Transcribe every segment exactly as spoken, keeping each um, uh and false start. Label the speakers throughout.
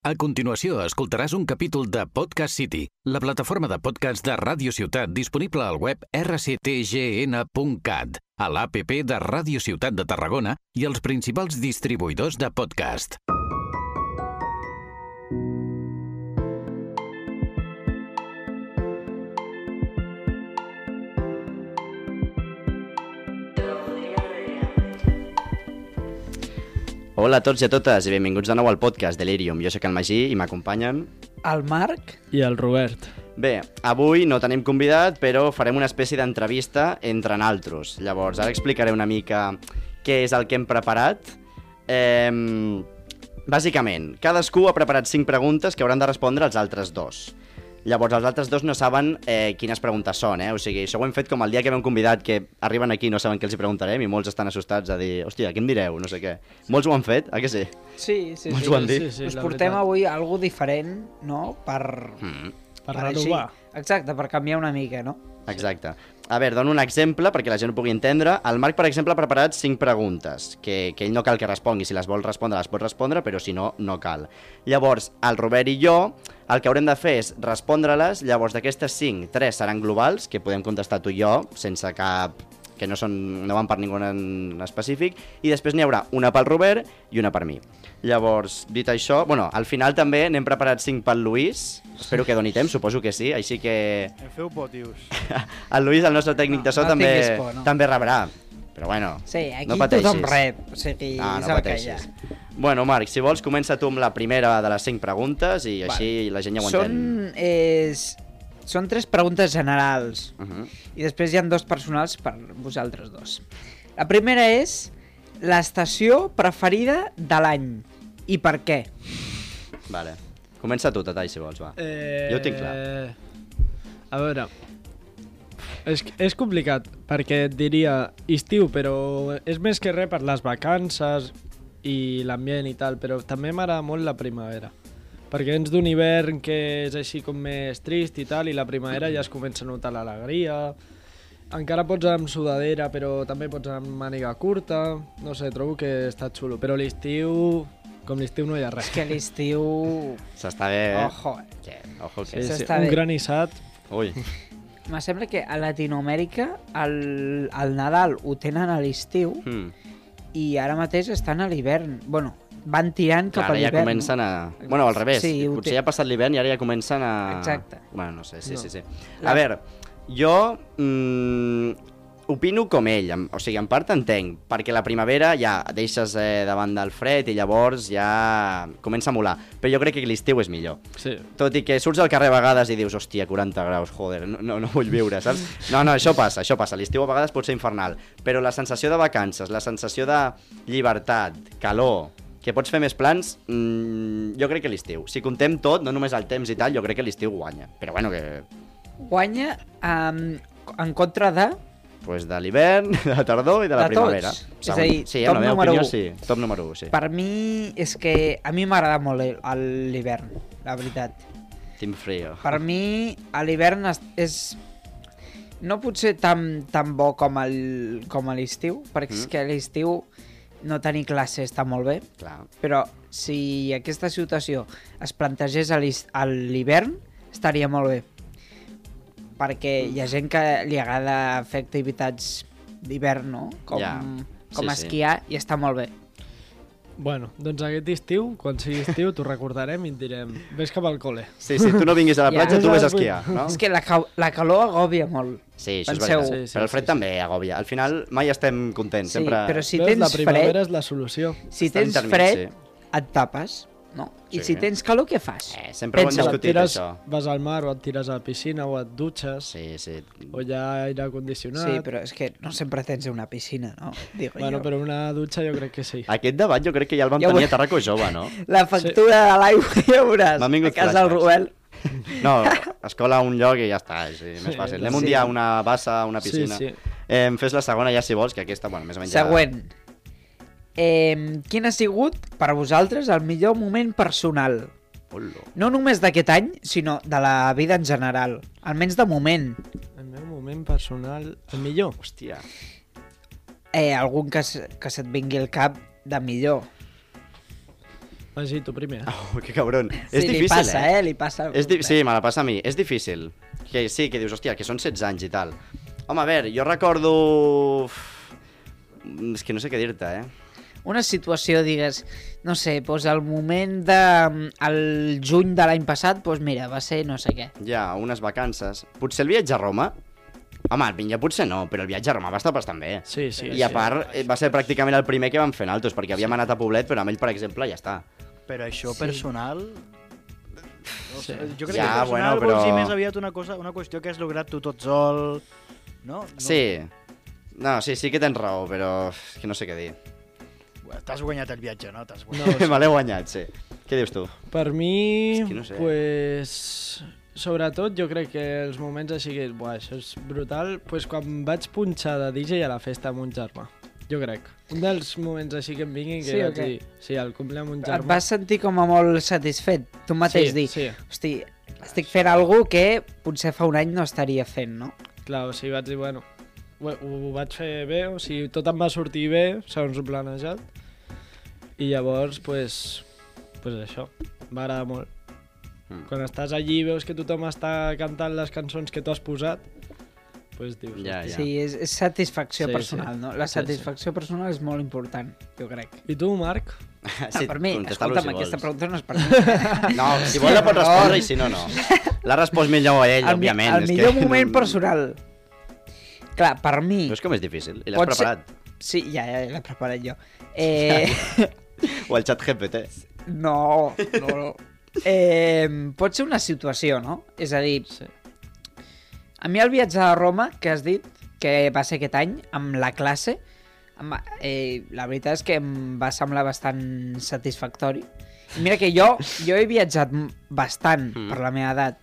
Speaker 1: A continuació, escoltaràs un capítol de Podcast City, la plataforma de podcast de Ràdio Ciutat disponible al web r c t g n punt cat, a l'A P P de Ràdio Ciutat de Tarragona i els principals distribuïdors de podcast.
Speaker 2: Hola a tots i a totes i benvinguts de nou al podcast Delirium. Jo soc el Magí i m'acompanyen
Speaker 3: el Marc
Speaker 4: i el Robert.
Speaker 2: Bé, avui no tenim convidat, però farem una espècie d'entrevista entre naltros. Llavors, ara explicaré una mica què és el que hem preparat. Eh, bàsicament, cadascú ha preparat cinc preguntes que hauran de respondre els altres dos. Llavors, els altres dos no saben eh, quines preguntes són, eh? O sigui, això ho hem fet com el dia que vam convidat, que arriben aquí i no saben què els hi preguntarem i molts estan assustats a dir, hòstia, què em direu? No sé què. Molts ho han fet, eh que sí?
Speaker 3: Sí, sí,
Speaker 2: molts
Speaker 3: sí.
Speaker 2: ho han dit.
Speaker 3: Sí, sí, Us portem veritat. Avui algo diferent, no? Per...
Speaker 2: Mm.
Speaker 4: Per, per renovar.
Speaker 3: Exacte, per canviar una mica, no?
Speaker 2: Exacte. A veure, dono un exemple perquè la gent ho pugui entendre. El Marc, per exemple, ha preparat cinc preguntes, que, que ell no cal que respongui. Si les vol respondre, les pot respondre, però si no, no cal. Llavors, el Robert i jo, el que haurem de fer és respondre-les. Llavors, d'aquestes cinc, tres seran globals, que podem contestar tu i jo, sense cap... que no, són, no van per ningú en específic, i després n'hi haurà una pel Robert i una per mi. Llavors, dit això, bueno, al final també n'hem preparat cinc pel Lluís, espero que doni temps, suposo que sí, així que...
Speaker 5: Em feu potius.
Speaker 2: El Lluís, el nostre tècnic de so,
Speaker 3: no, no
Speaker 2: també,
Speaker 3: por, no.
Speaker 2: també rebrà, però bueno,
Speaker 3: sí, aquí
Speaker 2: no pateixis.
Speaker 3: Tothom rep, o sigui,
Speaker 2: no, no
Speaker 3: és el
Speaker 2: pateixis.
Speaker 3: que hi ha.
Speaker 2: Bueno, Marc, si vols, comença tu amb la primera de les cinc preguntes i així vale. La gent ja ho entén.
Speaker 3: Són, és... Són tres preguntes generals uh -huh. i després hi ha dos personals per vosaltres dos. La primera és l'estació preferida de l'any i per què?
Speaker 2: Vale. Comença tu, Tatall, si vols, va.
Speaker 4: Eh...
Speaker 2: Jo ho tinc clar.
Speaker 4: A veure, és, és complicat perquè et diria estiu, però és més que res per les vacances i l'ambient i tal, però també m'agrada molt la primavera. Perquè ets d'un hivern que és així com més trist i tal, i la primavera ja es comença a notar l'alegria. Encara pots anar amb sudadera, però també pots anar amb màniga curta. No sé, trobo que està xulo. Però l'estiu, com l'estiu no hi ha res.
Speaker 3: És que l'estiu...
Speaker 2: S'està bé, eh?
Speaker 3: Ojo, eh?
Speaker 2: Que, ojo, que...
Speaker 4: Sí, sí,
Speaker 3: S'està
Speaker 4: un
Speaker 3: bé.
Speaker 4: granissat.
Speaker 2: Ui.
Speaker 3: Me sembla que a Latinoamèrica el, el Nadal ho tenen a l'estiu
Speaker 2: Hmm.
Speaker 3: i ara mateix estan a l'hivern. Bueno, van tirant cap
Speaker 2: Clar,
Speaker 3: a l'hivern.
Speaker 2: ja comencen a... Bueno, al revés,
Speaker 3: Sí, ho
Speaker 2: potser
Speaker 3: té-
Speaker 2: ja ha passat l'hivern i ara ja comencen a...
Speaker 3: Exacte.
Speaker 2: Bueno, no sé, sí,
Speaker 4: No.
Speaker 2: sí, sí.
Speaker 3: La-
Speaker 2: A veure, jo mm, opino com ell, em- o sigui, en part entenc, perquè la primavera ja deixes eh, davant del fred i llavors ja comença a molar, però jo crec que l'estiu és millor.
Speaker 4: Sí.
Speaker 2: Tot i que surts al carrer a vegades i dius, hòstia, quaranta graus, joder, no, no, no vull viure, saps? No, no, això passa, això passa. L'estiu a vegades pot ser infernal, però la sensació de vacances, la sensació de llibertat, calor, que pots fer més plans, mmm, jo crec que l'estiu. Si contem tot, no només el temps i tal, jo crec que l'estiu guanya. Però bueno, que...
Speaker 3: Guanya um, en contra de...
Speaker 2: Pues de l'hivern, de la tardor i de la
Speaker 3: De
Speaker 2: primavera.
Speaker 3: tots. És
Speaker 2: Segon.
Speaker 3: a dir,
Speaker 2: sí,
Speaker 3: top
Speaker 2: en la meva
Speaker 3: número
Speaker 2: opinió,
Speaker 3: u.
Speaker 2: sí. Top número u, sí.
Speaker 3: Per mi és que a mi m'agrada molt el- el- l'hivern, la veritat.
Speaker 2: Team frío.
Speaker 3: Per mi a l'hivern és, és... No pot ser tan, tan bo com, el, com a l'estiu, perquè
Speaker 2: Mm.
Speaker 3: és que a l'estiu no tenir classe està molt bé,
Speaker 2: Clar.
Speaker 3: però si aquesta situació es plantegés a l'his- a l'hivern, estaria molt bé. Perquè hi ha gent que li agrada fer activitats d'hivern, no? Com,
Speaker 2: Ja.
Speaker 3: com
Speaker 2: Sí, sí.
Speaker 3: esquiar, i està molt bé.
Speaker 4: Bueno, doncs aquest estiu, quan sigui estiu, t'ho recordarem i et direm vés cap al col·le.
Speaker 2: Sí, sí, tu no vinguis a la
Speaker 3: Ja.
Speaker 2: platja, tu vés a esquiar, no?
Speaker 3: És que la, ca- la calor agòbia molt.
Speaker 2: Sí, això és
Speaker 3: Penseu.
Speaker 2: veritat.
Speaker 4: Sí, sí,
Speaker 2: però el fred
Speaker 4: sí, sí.
Speaker 2: també agòbia. Al final mai estem contents,
Speaker 3: Sí,
Speaker 2: sempre...
Speaker 3: però si
Speaker 4: Veus,
Speaker 3: tens
Speaker 4: la primavera
Speaker 3: fred,
Speaker 4: és la solució.
Speaker 3: si
Speaker 2: Està
Speaker 3: tens
Speaker 2: intermig,
Speaker 3: fred,
Speaker 2: sí.
Speaker 3: et tapes, no? I
Speaker 2: Sí.
Speaker 3: si tens calor, què fas?
Speaker 2: Eh, sempre ho hem
Speaker 3: Pensa-ho.
Speaker 4: Et
Speaker 2: discutit,
Speaker 4: tires,
Speaker 2: això.
Speaker 4: vas al mar o et tires a la piscina o et dutxes
Speaker 2: Sí, sí.
Speaker 4: o hi ha aire condicionat.
Speaker 3: Sí, però és que no sempre tens una piscina, no? Digo
Speaker 4: Bueno,
Speaker 3: jo.
Speaker 4: però una dutxa jo crec que sí.
Speaker 2: Aquest debat jo crec que ja el vam
Speaker 3: Ja ho
Speaker 2: tenir
Speaker 3: ve-
Speaker 2: a Tarraco Jove, no?
Speaker 3: La factura de l'aigua ja veuràs
Speaker 2: M'han vingut
Speaker 3: a casa del
Speaker 2: flashbacks.
Speaker 3: Rubel.
Speaker 2: No, escola a un lloc i ja està, és més
Speaker 4: Sí,
Speaker 2: fàcil.
Speaker 4: sí.
Speaker 2: Anem un dia a una bassa, a una piscina.
Speaker 4: Sí, sí.
Speaker 2: Eh, em fes la segona ja si vols, que aquesta, bueno, més o menys
Speaker 3: Següent. Eh, quin ha sigut, per vosaltres, el millor moment personal?
Speaker 2: Ja... Olo.
Speaker 3: No només d'aquest any, sinó de la vida en general. Almenys de moment.
Speaker 4: El meu moment personal, el millor.
Speaker 2: Hòstia.
Speaker 3: Eh, algun que, se- que se't vingui al cap de millor.
Speaker 4: Vagi, tu primer.
Speaker 2: Oh, que cabron.
Speaker 3: Sí,
Speaker 2: És
Speaker 3: li
Speaker 2: difícil,
Speaker 3: passa,
Speaker 2: eh?
Speaker 3: eh? Li passa.
Speaker 2: És di... Sí, me la passa a mi. És difícil. Que sí, que dius, hòstia, que són setze anys i tal. Home, a veure, jo recordo... És que no sé què dir-te, eh?
Speaker 3: Una situació, digues, no sé, doncs el moment de... el juny de l'any passat, doncs mira, va ser no sé què.
Speaker 2: Ja, unes vacances. Potser el viatge a Roma? Home, el Vinya potser no, però el viatge a Roma va estar bastant bé.
Speaker 4: Sí, sí.
Speaker 2: I a part, eh, va ser pràcticament el primer que vam fer altos, perquè havíem anat a Poblet, però amb ell, per exemple, ja està.
Speaker 5: Però això personal... No sé, jo crec
Speaker 2: Ja,
Speaker 5: que personal
Speaker 2: bueno,
Speaker 5: vol
Speaker 2: però-
Speaker 5: dir més aviat una, cosa, una qüestió que has lograt tu tot sol, no? no?
Speaker 2: Sí. No, sí, sí que tens raó, però és que no sé què dir.
Speaker 5: T'has guanyat el viatge, no? T'has guanyat.
Speaker 2: No, me l'he guanyat, sí. Què dius tu?
Speaker 4: Per mi,
Speaker 2: És que no sé.
Speaker 4: pues, sobretot jo crec que els moments així que, buah, això és brutal, pues quan vaig punxar de D J a la festa amb un germà, jo crec. Un dels moments així que em vinguin que
Speaker 3: Sí, o
Speaker 4: vaig
Speaker 3: què?
Speaker 4: dir, sí, el cumple amb un
Speaker 3: Et
Speaker 4: germà.
Speaker 3: vas sentir com a molt satisfet, tu mateix
Speaker 4: Sí,
Speaker 3: dir,
Speaker 4: sí.
Speaker 3: hosti, estic fent alguna que potser fa un any no estaria fent, no?
Speaker 4: Clar, o sigui, vaig dir, bueno, ho, ho vaig fer bé, o sigui, tot em va sortir bé, segons ho planejat, i llavors, pues, pues això, m'agrada molt.
Speaker 2: Mm.
Speaker 4: Quan estàs allí i veus que tothom està cantant les cançons que tu has posat, pues dius,
Speaker 2: Ja,
Speaker 4: hòstia.
Speaker 2: ja.
Speaker 3: Sí, és, és satisfacció
Speaker 4: Sí,
Speaker 3: personal,
Speaker 4: sí.
Speaker 3: no? La
Speaker 4: Sí, sí.
Speaker 3: satisfacció personal és molt important, jo crec.
Speaker 4: I tu, Marc?
Speaker 3: Ah, per mi,
Speaker 2: contesta-lo
Speaker 3: escolta'm,
Speaker 2: si
Speaker 3: aquesta
Speaker 2: vols.
Speaker 3: pregunta no és per mi.
Speaker 2: No, si vol la pot respondre i si no, no. L'ha respost millor ell,
Speaker 3: el, mi-
Speaker 2: òbviament.
Speaker 3: el
Speaker 2: és
Speaker 3: millor
Speaker 2: que...
Speaker 3: moment personal. Clar, per mi...
Speaker 2: Veus com és difícil? I l'has
Speaker 3: pot ser-
Speaker 2: preparat?
Speaker 3: Sí, ja, ja l'he preparat jo. Eh...
Speaker 2: O el xat G P T?
Speaker 3: No, no, no. Eh, pot ser una situació, no? És a dir,
Speaker 4: Sí.
Speaker 3: a mi el viatge a Roma, que has dit, que va ser aquest any, amb la classe, em va- eh, la veritat és que em va semblar bastant satisfactori. I mira que jo, jo he viatjat m- bastant
Speaker 2: Mm.
Speaker 3: per la meva edat,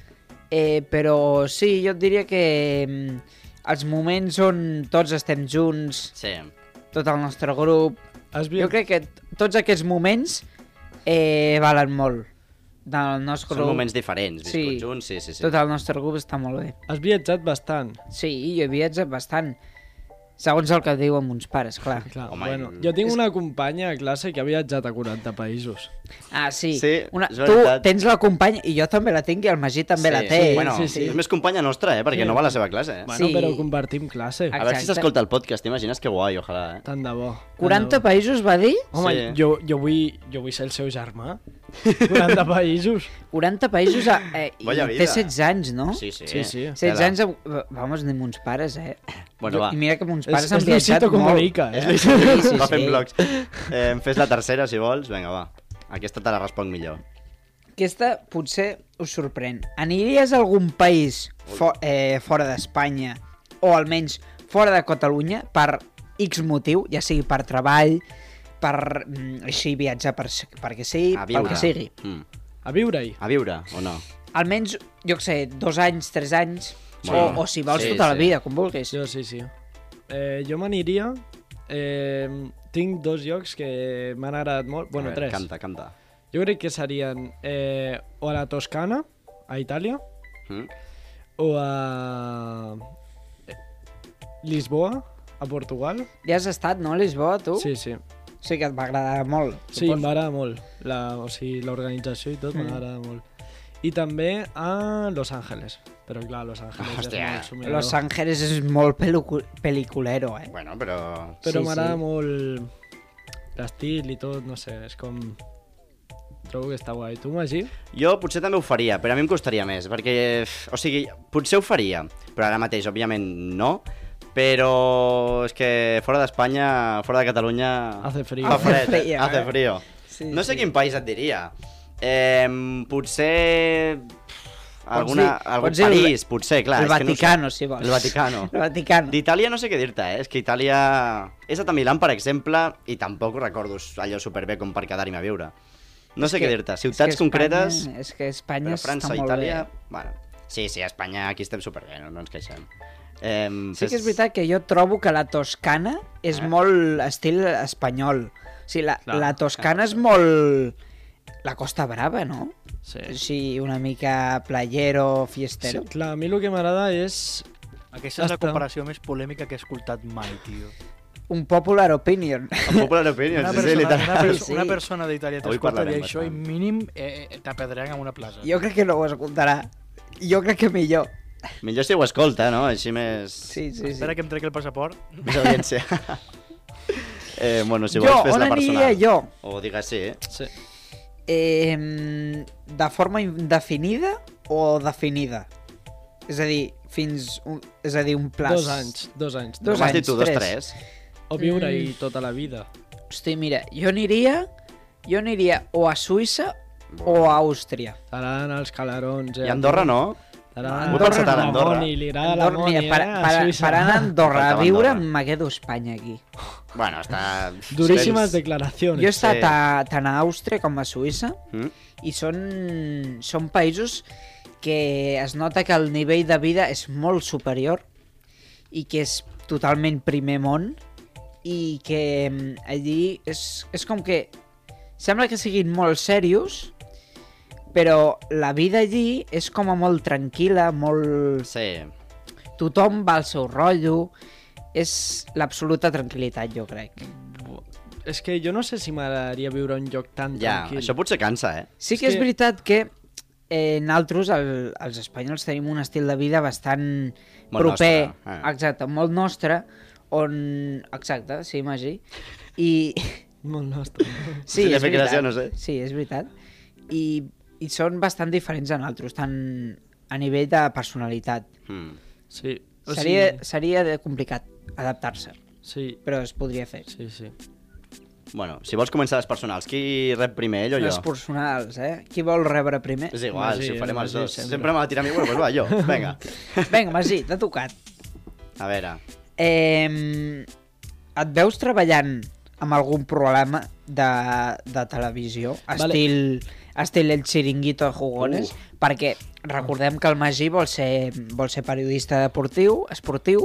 Speaker 3: eh, però sí, jo et diria que mm, els moments on tots estem junts,
Speaker 2: Sí.
Speaker 3: tot el nostre grup,
Speaker 4: Has, vi
Speaker 3: jo crec que t- tots aquests moments eh, valen molt del nostre
Speaker 2: Són
Speaker 3: grup.
Speaker 2: moments diferents,
Speaker 3: Sí.
Speaker 2: viscuts junts, sí, sí, sí.
Speaker 3: Tot el nostre grup està molt bé.
Speaker 4: has viatjat bastant.
Speaker 3: Sí, jo he viatjat bastant. Segons el que diuen mons pares, clar.
Speaker 4: Clar,
Speaker 2: Home,
Speaker 4: bueno,
Speaker 2: i-
Speaker 4: jo tinc una companya a classe que ha viatjat a quaranta països.
Speaker 3: Ah, sí.
Speaker 2: Sí,
Speaker 3: Una,
Speaker 2: és
Speaker 3: tu
Speaker 2: veritat.
Speaker 3: tens la companya, i jo també la tinc, i el Magí també
Speaker 2: sí.
Speaker 3: la té.
Speaker 2: Bueno,
Speaker 4: Sí, sí.
Speaker 2: és més companya nostra, eh? Perquè
Speaker 4: Sí.
Speaker 2: no va a la seva classe, eh?
Speaker 4: Bueno,
Speaker 3: Sí.
Speaker 4: però compartim classe.
Speaker 2: A veure si
Speaker 3: Exacte.
Speaker 2: s'escolta el podcast, t'imagines que guai, ojalà, eh?
Speaker 4: Tant de bo. tant
Speaker 3: quaranta
Speaker 4: de bo.
Speaker 3: països, va dir?
Speaker 4: Home,
Speaker 2: Sí.
Speaker 4: jo, jo, vull, jo vull ser el seu germà. quaranta països.
Speaker 3: quaranta països, a, eh, i
Speaker 2: Vaya
Speaker 3: té
Speaker 2: vida.
Speaker 3: setze anys, no?
Speaker 2: Sí, sí.
Speaker 4: Sí, sí.
Speaker 3: setze
Speaker 2: Tela.
Speaker 3: anys, a- vamos, ni mons pares, eh?
Speaker 2: Bueno,
Speaker 3: Jo-
Speaker 2: va.
Speaker 3: I mira que mons
Speaker 4: És,
Speaker 3: pares han
Speaker 4: és
Speaker 3: viatjat
Speaker 4: Luisito
Speaker 3: molt.
Speaker 4: Comunica,
Speaker 2: És
Speaker 4: eh?
Speaker 2: Luis,
Speaker 3: Sí, sí,
Speaker 2: va
Speaker 3: sí.
Speaker 2: fent blogs. Eh, em fes la tercera, si vols. Vinga, va. Aquesta te la responc millor.
Speaker 3: Aquesta potser us sorprèn. Aniries a algun país fo eh, fora d'Espanya, o almenys fora de Catalunya, per X motiu, ja sigui per treball, per mm, així viatjar per, perquè sí,
Speaker 2: A
Speaker 3: pel
Speaker 2: viure.
Speaker 3: que sigui.
Speaker 2: Mm.
Speaker 4: A viure-hi.
Speaker 2: A viure, o no?
Speaker 3: Almenys, jo què sé, dos anys, tres anys,
Speaker 2: Bueno,
Speaker 3: o, o si vols
Speaker 2: sí,
Speaker 3: tota la
Speaker 2: sí.
Speaker 3: vida, com vulguis.
Speaker 4: Jo sí, sí. Eh, jo m'aniria... Eh, tinc dos llocs que m'han agradat molt. Bueno,
Speaker 2: A veure,
Speaker 4: tres.
Speaker 2: Canta, canta.
Speaker 4: Jo crec que serien eh, o a la Toscana, a Itàlia,
Speaker 2: Mm?
Speaker 4: o a eh, Lisboa, a Portugal.
Speaker 3: Ja has estat, no, a Lisboa, tu?
Speaker 4: Sí, sí.
Speaker 3: Sí que et va agradar molt.
Speaker 4: Sí,
Speaker 3: suposo.
Speaker 4: m'agrada molt. La, o sigui, l'organització i tot
Speaker 3: Mm.
Speaker 4: m'agrada molt. I també a Los Ángeles. Però clar, Los Ángeles
Speaker 2: Hòstia.
Speaker 4: és molt somiador.
Speaker 3: Los Ángeles és molt pelicu- peliculero, eh?
Speaker 2: Bueno, però...
Speaker 4: Però
Speaker 3: Sí,
Speaker 4: m'agrada
Speaker 3: sí.
Speaker 4: molt l'estil i tot, no sé, és com... Trobo que està guai. Tu, Magí?
Speaker 2: Jo potser també ho faria, però a mi em costaria més, perquè... O sigui, potser ho faria, però ara mateix, òbviament, no. Però és que fora d'Espanya, fora de Catalunya...
Speaker 4: Hace frío.
Speaker 2: Fa fred,
Speaker 3: Hace frío,
Speaker 2: eh? Hace
Speaker 3: eh?
Speaker 2: frío.
Speaker 3: Sí,
Speaker 2: No sé
Speaker 3: sí.
Speaker 2: quin país et diria. Eh, potser... Alguna,
Speaker 3: dir-
Speaker 2: algun
Speaker 3: pots dir el-
Speaker 2: París, potser, clar.
Speaker 3: el
Speaker 2: és que no ho sé.
Speaker 3: Vaticano, si vols.
Speaker 2: El Vaticano.
Speaker 3: El Vaticano.
Speaker 2: D'Itàlia no sé què dir-te, eh? És que Itàlia... He estat a Milà, per exemple, i tampoc ho recordo allò superbé com per quedar-hi a viure. No sé
Speaker 3: És
Speaker 2: què
Speaker 3: que-
Speaker 2: dir-te.
Speaker 3: és
Speaker 2: Ciutats
Speaker 3: que
Speaker 2: concretes...
Speaker 3: Espanya, és que Espanya
Speaker 2: Però França,
Speaker 3: està molt
Speaker 2: Itàlia...
Speaker 3: bé.
Speaker 2: Bueno, sí, sí, a Espanya aquí estem superbé, no, no ens queixem. Eh,
Speaker 3: Sí que és veritat que jo trobo que la Toscana és
Speaker 2: Eh?
Speaker 3: molt estil espanyol. O sigui, la,
Speaker 4: Clar,
Speaker 3: la Toscana és molt... La Costa Brava, no?
Speaker 4: Sí.
Speaker 3: Així, una mica playero,
Speaker 4: sí.
Speaker 3: fiestero.
Speaker 4: Clar, a mi el que m'agrada és...
Speaker 5: Aquesta és la
Speaker 4: Està.
Speaker 5: comparació més polèmica que he escoltat mai, tio.
Speaker 3: un popular opinion.
Speaker 2: Un popular opinion,
Speaker 5: Una
Speaker 2: sí, sí,
Speaker 5: persona, una,
Speaker 2: literal.
Speaker 5: perso
Speaker 3: Sí.
Speaker 5: una persona d'Itàlia
Speaker 2: Avui
Speaker 5: t'escoltaria
Speaker 2: parlarem
Speaker 5: això i
Speaker 2: bastant.
Speaker 5: mínim eh, eh, t'apedregen en una plaça.
Speaker 3: Jo crec que no ho escoltarà. Jo crec que millor.
Speaker 2: Millor si ho escolta, no? Així més...
Speaker 3: Sí, sí, sí.
Speaker 5: Espera que em trec el passaport.
Speaker 2: Més audiència. eh, bueno, si
Speaker 3: Jo,
Speaker 2: vols fes
Speaker 3: on
Speaker 2: la
Speaker 3: aniria
Speaker 2: personal.
Speaker 3: jo?
Speaker 2: O digues sí, eh?
Speaker 4: Sí.
Speaker 3: Eh, de forma indefinida o definida? És a dir, fins... Un, és a dir, un plaç...
Speaker 4: Dos anys, dos anys.
Speaker 3: Dos
Speaker 2: Com has dit
Speaker 3: anys,
Speaker 2: tu, dos,
Speaker 3: tres.
Speaker 2: tres?
Speaker 4: O viure-hi
Speaker 3: Mm.
Speaker 4: tota la vida.
Speaker 3: Hosti, mira, jo aniria... Jo aniria o a Suïssa o a Àustria.
Speaker 4: Estaran els calarons, eh?
Speaker 2: I Andorra no?
Speaker 4: Estaran...
Speaker 2: Ho he pensat en Andorra.
Speaker 4: Moni, li agrada la
Speaker 3: Andorra,
Speaker 4: Moni,
Speaker 3: mira, per,
Speaker 4: eh? A
Speaker 3: per,
Speaker 4: Suïssa.
Speaker 3: per anar a Andorra a
Speaker 2: Faltava
Speaker 3: viure,
Speaker 2: Andorra.
Speaker 3: me quedo a Espanya aquí.
Speaker 2: Bueno, està...
Speaker 4: Duríssimes
Speaker 2: Tens-
Speaker 4: declaracions.
Speaker 3: Jo he estat
Speaker 2: Sí.
Speaker 3: a, tant a Àustria com a Suïssa
Speaker 2: Mm?
Speaker 3: i són, són països que es nota que el nivell de vida és molt superior i que és totalment primer món i que mm, allí és, és com que sembla que siguin molt serios, però la vida allí és com a molt tranquil·la, molt...
Speaker 2: Sí.
Speaker 3: Tothom va al seu rotllo, és l'absoluta tranquil·litat, jo crec.
Speaker 4: És que jo no sé si m'agradaria viure a un lloc tan
Speaker 2: Ja,
Speaker 4: tranquil.
Speaker 2: això potser cansa, eh?
Speaker 3: Sí
Speaker 4: És
Speaker 3: que és
Speaker 4: que-
Speaker 3: veritat que eh, nosaltres, el, els espanyols, tenim un estil de vida bastant
Speaker 2: Molt
Speaker 3: proper,
Speaker 2: nostre, eh.
Speaker 3: exacte, molt nostre, on... Exacte, sí, Magí. I...
Speaker 4: Molt nostre.
Speaker 3: Sí,
Speaker 2: Si li ha
Speaker 3: és
Speaker 2: fet gràcia,
Speaker 3: veritat.
Speaker 2: no sé.
Speaker 3: Sí, és veritat. I, I són bastant diferents a nosaltres, tant a nivell de personalitat.
Speaker 2: Mm.
Speaker 4: Sí. O
Speaker 3: Seria,
Speaker 4: sigui,
Speaker 3: seria de complicat adaptar-se,
Speaker 4: sí,
Speaker 3: però es podria fer.
Speaker 4: sí, sí.
Speaker 2: Bueno, si vols començar les personals, qui rep primer, ell o
Speaker 3: Les
Speaker 2: jo?
Speaker 3: personals, eh? Qui vol rebre primer?
Speaker 2: És igual,
Speaker 4: Magí,
Speaker 2: si ho farem
Speaker 4: el
Speaker 2: els
Speaker 4: Magí,
Speaker 2: dos.
Speaker 4: sempre.
Speaker 2: Sempre m'ha de tirar a mi, bueno, pues va, jo. Vinga.
Speaker 3: Vinga, Magí, t'ha tocat.
Speaker 2: A veure,
Speaker 3: Eh, et veus treballant amb algun programa de, de televisió,
Speaker 4: Vale.
Speaker 3: estil, estil El Chiringuito de Jugones?
Speaker 2: Uh.
Speaker 3: Perquè recordem que el Magí vol ser, vol ser periodista deportiu, esportiu.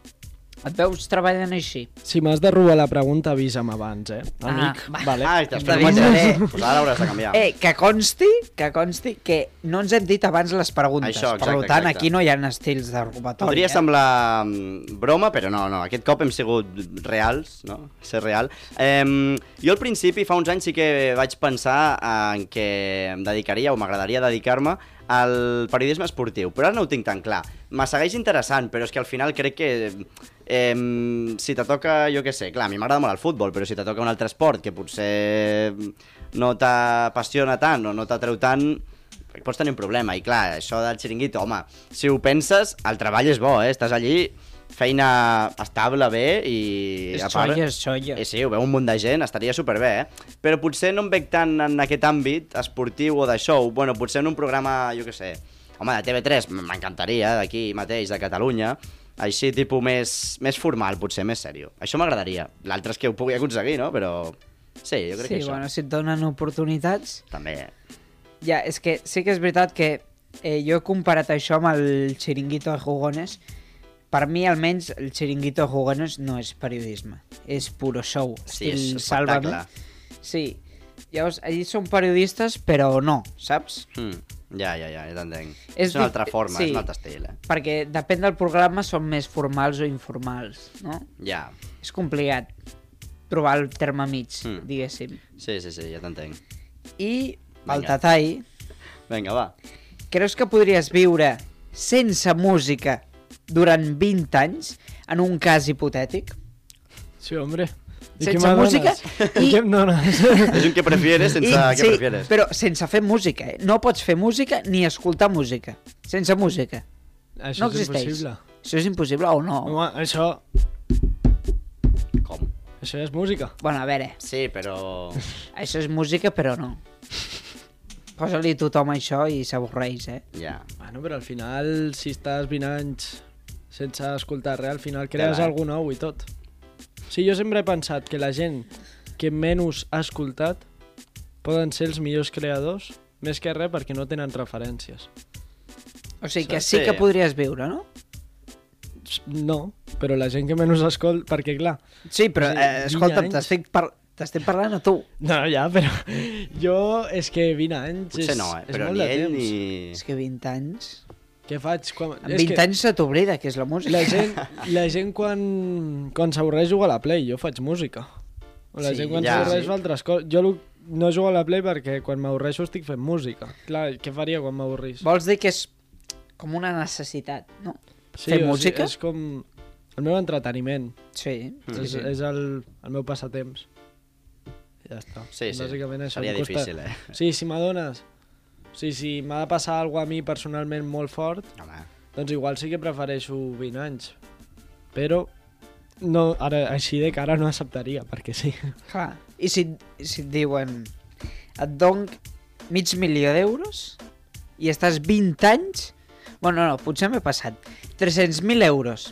Speaker 3: Et veus treballant així?
Speaker 4: Si m'has de robar la pregunta, avisa'm abans, eh? Amic,
Speaker 3: va.
Speaker 4: vale.
Speaker 2: ai, t'has
Speaker 3: Hem
Speaker 2: fet
Speaker 3: d'avisar,
Speaker 2: mateix.
Speaker 3: eh?
Speaker 2: Pues ara hauràs de canviar.
Speaker 3: Eh, que consti, que consti que no ens hem dit abans les preguntes.
Speaker 2: Això,
Speaker 3: per
Speaker 2: exacte,
Speaker 3: tant,
Speaker 2: exacte.
Speaker 3: aquí no hi ha estils de robatori.
Speaker 2: Podria
Speaker 3: eh?
Speaker 2: semblar mm, broma, però no, no. Aquest cop hem sigut reals, no? Ser real. Eh, jo al principi, fa uns anys, sí que vaig pensar en que em dedicaria o m'agradaria dedicar-me al periodisme esportiu, però ara no ho tinc tan clar. Me segueix interessant, però és que al final crec que eh, si te toca, jo què sé, clar, a mi m'agrada molt el futbol, però si te toca un altre esport que potser no t'apassiona tant o no t'atreu tant, pots tenir un problema. I clar, això del xiringuito, home, si ho penses, el treball és bo, eh? Estàs allí, feina estable, bé, i
Speaker 3: És
Speaker 2: a part...
Speaker 3: xoia, és xoia.
Speaker 2: Eh, sí, ho veu un munt de gent, estaria superbé, eh? Però potser no em veig tant en aquest àmbit esportiu o de show. Bueno, potser en un programa, jo què sé, home, de T V tres, m'encantaria, d'aquí mateix, de Catalunya, així, tipus més, més formal, potser, més sèrio. Això m'agradaria. L'altre és que ho pugui aconseguir, no? Però sí, jo crec
Speaker 3: Sí,
Speaker 2: que això.
Speaker 3: bueno, si et donen oportunitats...
Speaker 2: També.
Speaker 3: Ja, és que sí que és veritat que eh, jo he comparat això amb el Chiringuito de Jugones. Per mi, almenys, el Chiringuito de Jugones no és periodisme. És puro show.
Speaker 2: Sí, és
Speaker 3: estil
Speaker 2: espectacle.
Speaker 3: Sálvame. Sí. Llavors, allí són periodistes, però no, saps?
Speaker 2: Mm. Ja, ja, ja, ja t'entenc.
Speaker 3: És
Speaker 2: És, una
Speaker 3: dif-
Speaker 2: altra forma,
Speaker 3: sí.
Speaker 2: és un altre estil, eh?
Speaker 3: Perquè depèn del programa, són més formals o informals, no?
Speaker 2: Ja,
Speaker 3: És complicat trobar el terme mig,
Speaker 2: Mm.
Speaker 3: diguéssim.
Speaker 2: sí, sí, sí, ja t'entenc.
Speaker 3: I el
Speaker 2: Vinga.
Speaker 3: Tatai,
Speaker 2: Vinga, va.
Speaker 3: creus que podries viure sense música durant vint anys, en un cas hipotètic?
Speaker 4: Sí, hombre. ¿Y
Speaker 3: Sense
Speaker 4: qué me
Speaker 3: música
Speaker 4: donas?
Speaker 3: i-
Speaker 4: ¿Y qué me donas?
Speaker 2: És un que prefieres sense
Speaker 3: I-
Speaker 2: què prefieres.
Speaker 3: però sense fer música, eh? No pots fer música ni escoltar música. Sense música.
Speaker 4: Això
Speaker 3: No
Speaker 4: és
Speaker 3: existeix.
Speaker 4: impossible.
Speaker 3: Això és impossible o no?
Speaker 4: Home, això,
Speaker 2: Com?
Speaker 4: això és música.
Speaker 3: Bueno, a veure,
Speaker 2: Sí, però...
Speaker 3: això és música, però no. Posa-li tothom això i s'avorreix, eh?
Speaker 2: Ja.
Speaker 4: Bueno, però al final, si estàs vint anys sense escoltar res, al final crees
Speaker 2: Tela, eh?
Speaker 4: alguna nou i tot. Sí, jo sempre he pensat que la gent que menys ha escoltat poden ser els millors creadors, més que res perquè no tenen referències.
Speaker 3: O sigui que sí
Speaker 2: Sí.
Speaker 3: que podries viure, no?
Speaker 4: No, però la gent que menys escolta... Perquè, clar...
Speaker 3: Sí, però,
Speaker 4: Sí,
Speaker 3: eh,
Speaker 4: vint
Speaker 3: escolta'm,
Speaker 4: anys.
Speaker 3: t'estic par t'estic parlant a tu.
Speaker 4: No, ja, però jo és que vint anys
Speaker 2: Potser
Speaker 4: és,
Speaker 2: no, eh?
Speaker 4: és
Speaker 2: Però
Speaker 4: molt
Speaker 2: ni
Speaker 4: de
Speaker 2: ell
Speaker 4: temps.
Speaker 2: ni...
Speaker 3: És que vint anys...
Speaker 4: Què faig? Quan...
Speaker 3: En vint anys se t'oblida què és la música.
Speaker 4: La gent, la gent quan, quan s'avorreix juga a la Play, jo faig música. O la
Speaker 3: Sí,
Speaker 4: gent quan
Speaker 2: ja,
Speaker 4: s'avorreix
Speaker 2: sí.
Speaker 4: fa altres coses. Jo lo- no jugo a la Play perquè quan m'avorreixo estic fent música. Clar, què faria quan m'avorrís?
Speaker 3: Vols dir que és com una necessitat, no?
Speaker 4: Sí,
Speaker 3: fer
Speaker 4: o sigui,
Speaker 3: música?
Speaker 4: és com el meu entreteniment.
Speaker 3: Sí.
Speaker 2: Mm.
Speaker 4: És, és el, el meu passatemps. Ja està.
Speaker 2: Sí, sí.
Speaker 4: Bàsicament això
Speaker 2: Seria
Speaker 4: em costa-
Speaker 2: difícil, eh?
Speaker 4: Sí, si m'adones... Sí, si m'ha de passar alguna cosa a mi personalment molt fort,
Speaker 2: Home,
Speaker 4: doncs igual sí que prefereixo vint anys. Però no, ara així de cara no acceptaria, perquè sí.
Speaker 3: Clar. I si, si et diuen et dono mig milió d'euros i estàs vint anys... Bueno, no, potser m'he passat. tres-cents mil euros.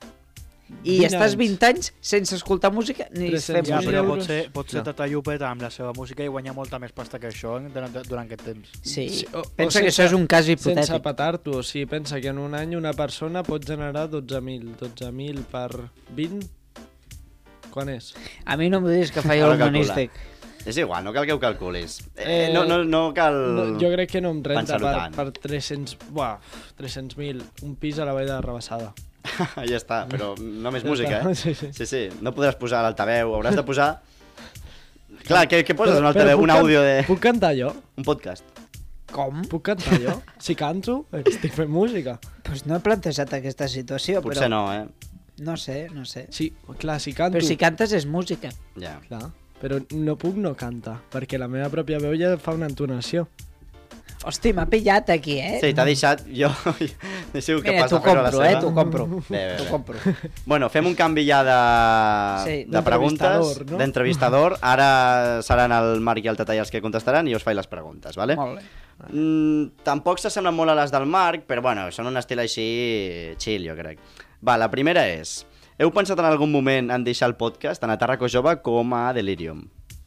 Speaker 3: I
Speaker 4: vint
Speaker 3: estàs
Speaker 4: anys.
Speaker 3: vint anys sense escoltar música ni fer
Speaker 4: tres-cents
Speaker 5: Ja,
Speaker 4: mil
Speaker 3: música.
Speaker 5: però
Speaker 4: euros.
Speaker 5: pot ser, pot ser
Speaker 4: No.
Speaker 5: Tata Llupeta amb la seva música i guanyar molta més pasta que això durant, durant aquest temps.
Speaker 3: Sí.
Speaker 4: Sí, o- o
Speaker 3: Pensa que
Speaker 4: sense-
Speaker 3: això és un cas
Speaker 4: Sense
Speaker 3: hipotètic.
Speaker 4: petar-t'ho, o sigui, pensa que en un any una persona pot generar dotze mil. dotze mil per vint? Quan és?
Speaker 3: A mi no m'ho diguis que faig
Speaker 2: Ara
Speaker 3: el
Speaker 2: calcula.
Speaker 3: monístic.
Speaker 2: és igual, no cal que ho calculis. Eh,
Speaker 4: Eh,
Speaker 2: no, no, no cal...
Speaker 4: No, jo crec que no em renta
Speaker 2: pensar-ho
Speaker 4: per,
Speaker 2: tant.
Speaker 4: per tres-cents... Buah, tres-cents mil. Un pis a la vall de Rebassada.
Speaker 2: ja està, però només
Speaker 4: Ja
Speaker 2: música,
Speaker 4: està.
Speaker 2: eh?
Speaker 4: Sí, sí.
Speaker 2: Sí, sí, no podràs posar l'altaveu, hauràs de posar... Clar, què, què poses
Speaker 4: Però-
Speaker 2: en un altaveu?
Speaker 4: però
Speaker 2: Un
Speaker 4: puc can-
Speaker 2: àudio de...
Speaker 4: Puc cantar jo?
Speaker 2: Un podcast.
Speaker 3: Com?
Speaker 4: Puc cantar jo? Si canto, estic fent música.
Speaker 3: Pues no he plantejat aquesta situació,
Speaker 2: Potser
Speaker 3: però...
Speaker 2: no, eh?
Speaker 3: No sé, no sé.
Speaker 4: Sí, clar, si canto...
Speaker 3: Però si cantes és música.
Speaker 2: Ja.
Speaker 4: Clar, però no puc no cantar, perquè la meva pròpia veu ja fa una entonació.
Speaker 3: Hosti, m'ha pillat aquí, eh?
Speaker 2: Sí, t'ha deixat... Jo he sigut
Speaker 3: Mira,
Speaker 2: capaç
Speaker 3: t'ho
Speaker 2: de fer-ho a la
Speaker 3: compro, eh?
Speaker 2: seva.
Speaker 3: T'ho compro.
Speaker 2: Bé, bé,
Speaker 3: T'ho
Speaker 2: bé.
Speaker 3: compro.
Speaker 2: Bueno, fem un canvi ja de,
Speaker 3: Sí,
Speaker 2: de preguntes,
Speaker 4: d'entrevistador, no?
Speaker 2: d'entrevistador. Ara seran el Marc i el Tata els que contestaran i jo us faig les preguntes, vale?
Speaker 3: Molt bé.
Speaker 2: Mm, tampoc s'assemblen molt a les del Marc, però bueno, són un estil així chill, jo crec. Va, la primera és... Heu pensat en algun moment en deixar el podcast, tant a Tàrraco Jove com a Delirium?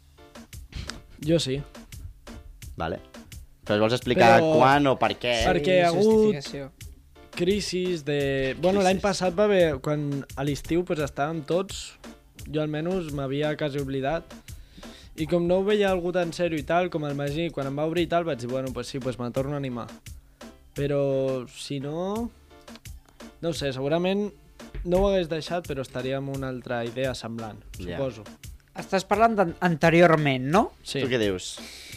Speaker 4: Jo sí.
Speaker 2: Vale. Però us vols explicar
Speaker 4: Però-
Speaker 2: quan o per què?
Speaker 4: Perquè hi ha hagut-
Speaker 3: justificació.
Speaker 4: Crisis de... Bueno, l'any
Speaker 2: Crisis.
Speaker 4: passat va haver... Quan a l'estiu pues, estàvem tots, jo almenys m'havia quasi oblidat, i com no ho veia algú tan sèrio i tal, com el Magí, quan em va obrir i tal, vaig dir, bueno, pues sí, pues me torno a animar. Però si no... No ho sé, segurament no ho hagués deixat, però estaria amb una altra idea semblant,
Speaker 2: Ja.
Speaker 4: suposo.
Speaker 3: Estàs parlant d'an- anteriorment, no?
Speaker 4: Sí.
Speaker 2: Tu què dius?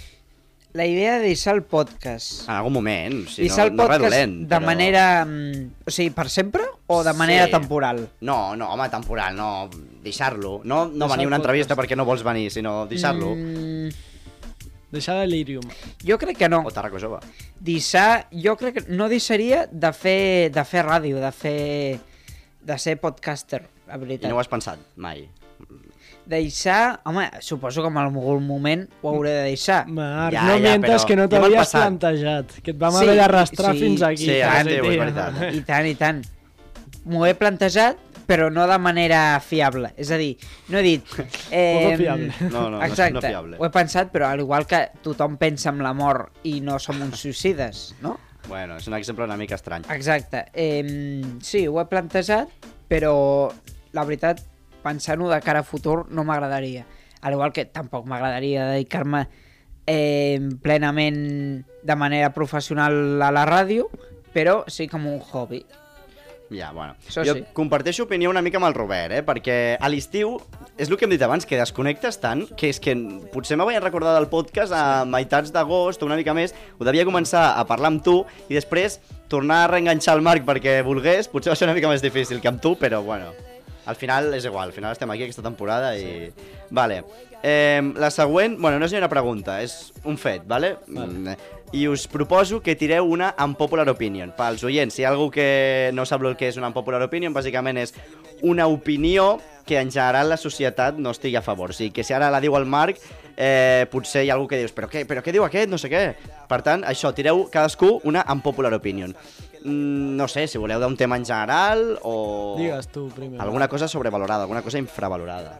Speaker 3: La idea de deixar el podcast.
Speaker 2: En algun moment, si
Speaker 3: deixar
Speaker 2: no,
Speaker 3: el
Speaker 2: no res
Speaker 3: podcast
Speaker 2: dolent.
Speaker 3: de
Speaker 2: però-
Speaker 3: manera... mm, O sigui, per sempre o de manera
Speaker 2: Sí.
Speaker 3: temporal?
Speaker 2: No, no, home, temporal, no. Deixar-lo. No, no
Speaker 4: Deixar
Speaker 2: venir a una
Speaker 4: el
Speaker 2: entrevista
Speaker 4: podcast.
Speaker 2: perquè no vols venir, sinó deixar-lo.
Speaker 3: Mm,
Speaker 4: Deixar Delirium.
Speaker 3: jo crec que no.
Speaker 2: O Tàrraco Jove.
Speaker 3: Deixar... Jo crec que no deixaria de fer, de fer ràdio, de fer... de ser podcaster, la
Speaker 2: I
Speaker 3: veritat.
Speaker 2: no ho has pensat mai.
Speaker 3: Deixar... Home, suposo que en algun moment ho hauré de deixar.
Speaker 4: Marc,
Speaker 2: Ja,
Speaker 4: no
Speaker 2: ja,
Speaker 4: mientes
Speaker 2: però
Speaker 4: que no
Speaker 2: ja m'han
Speaker 4: t'havies
Speaker 2: passat.
Speaker 4: plantejat, que et vam
Speaker 3: Sí,
Speaker 4: haver d'arrastrar
Speaker 3: sí,
Speaker 4: fins aquí.
Speaker 2: sí,
Speaker 4: quasi,
Speaker 2: ara teu, és
Speaker 4: tio.
Speaker 2: veritat.
Speaker 3: I tant, i tant. M'ho he plantejat, però no de manera fiable. És a dir, no he dit...
Speaker 4: Poco fiable.
Speaker 2: No, no,
Speaker 3: Exacte,
Speaker 2: no, no fiable.
Speaker 3: ho he pensat, però al igual que tothom pensa en la mort i no som uns suïcides, no?
Speaker 2: Bueno, és un exemple una mica estrany.
Speaker 3: Exacte. Eh, sí, ho he plantejat, però la veritat, pensant-ho de cara a futur, no m'agradaria. Al igual que tampoc m'agradaria dedicar-me eh, plenament de manera professional a la ràdio, però sí com un hobby.
Speaker 2: Ja, bueno.
Speaker 3: Això
Speaker 2: jo
Speaker 3: sí.
Speaker 2: comparteixo opinió una mica amb el Robert, eh? Perquè a l'estiu, és el que hem dit abans, que desconnectes tant, que és que potser me vaig recordar del podcast a meitats d'agost o una mica més, ho devia començar a parlar amb tu i després tornar a reenganxar el Marc perquè volgués, potser va ser una mica més difícil que amb tu, però bueno, al final és igual, al final estem aquí aquesta temporada i... Sí. Vale. Eh, la següent, bueno, no és ni una pregunta, és un fet, vale? vale. I us proposo que tireu una unpopular opinion. Pels oients, si hi ha algú que no sap el que és una unpopular opinion, bàsicament és una opinió que en general la societat no estigui a favor. O sigui, que si ara la diu el Marc, eh, potser hi ha algú que dius però què, però què diu aquest? No sé què. Per tant, això, tireu cadascú una unpopular opinion. Mm, no sé, si voleu d'un tema en general o...
Speaker 4: Digues tu primer.
Speaker 2: Alguna cosa sobrevalorada, alguna cosa infravalorada.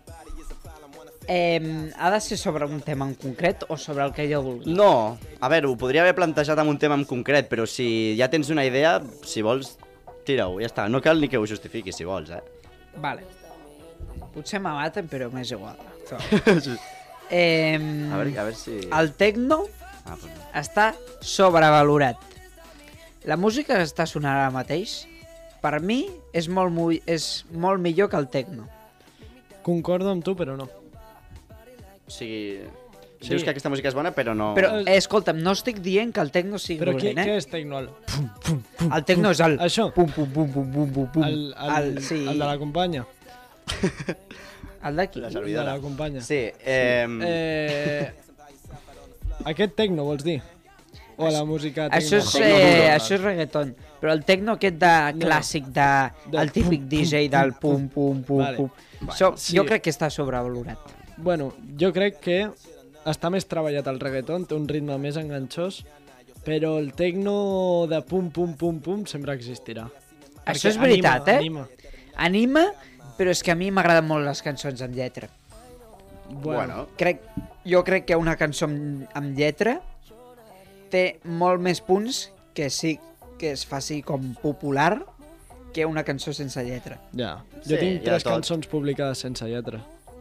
Speaker 3: Eh, ha de ser sobre un tema en concret o sobre el que jo vulgui?
Speaker 2: No, a veure, ho podria haver plantejat amb un tema en concret, però si ja tens una idea, si vols, tira-ho, ja està. No cal ni que ho justifiquis, si vols, eh?
Speaker 3: Vale. Potser me maten, però m'és igual. eh,
Speaker 2: A veure, a veure si...
Speaker 3: El tecno
Speaker 2: Ah, pues no.
Speaker 3: està sobrevalorat. La música que està sonant ara mateix, per mi, és molt, mu- és molt millor que el techno.
Speaker 4: Concordo amb tu, però no.
Speaker 2: O sigui,
Speaker 4: Sí.
Speaker 2: dius que aquesta música és bona, però no...
Speaker 3: Però, eh, escolta'm, no estic dient que el techno sigui
Speaker 4: Però què,
Speaker 3: dolent,
Speaker 4: què
Speaker 3: eh?
Speaker 4: és techno? El,
Speaker 3: El techno és el...
Speaker 4: Això?
Speaker 3: Pum, pum, pum, pum, pum, pum, pum.
Speaker 4: el, el,
Speaker 3: el, sí,
Speaker 4: el de la companya.
Speaker 3: el d'aquí.
Speaker 2: La
Speaker 4: El de
Speaker 2: servidora.
Speaker 4: la companya.
Speaker 2: Sí, eh...
Speaker 4: Eh, aquest techno, vols dir? O la música techno?
Speaker 3: Això és,
Speaker 2: Techno
Speaker 3: eh,
Speaker 2: duro.
Speaker 3: això és reggaeton. Però el techno aquest de clàssic, de,
Speaker 4: Del
Speaker 3: el típic
Speaker 4: pum,
Speaker 3: D J
Speaker 4: pum,
Speaker 3: del
Speaker 4: pum,
Speaker 3: pum, pum, pum,
Speaker 4: Vale.
Speaker 3: pum.
Speaker 2: Vale.
Speaker 3: Això,
Speaker 4: Sí.
Speaker 3: jo crec que està sobrevalorat.
Speaker 4: Bueno, jo crec que està més treballat el reggaeton, té un ritme més enganxós, però el techno de pum, pum, pum, pum sempre existirà.
Speaker 3: Això
Speaker 4: Perquè
Speaker 3: és veritat, eh?
Speaker 4: Anima.
Speaker 3: Anima, però és que a mi m'agraden molt les cançons amb lletra.
Speaker 2: Bueno,
Speaker 3: Crec, jo crec que una cançó amb, amb lletra té molt més punts que sí que es faci com popular que una cançó sense lletra.
Speaker 4: Ja.
Speaker 2: Sí,
Speaker 4: Jo tinc
Speaker 2: hi ha
Speaker 4: tres
Speaker 2: tot.
Speaker 4: cançons publicades sense lletra.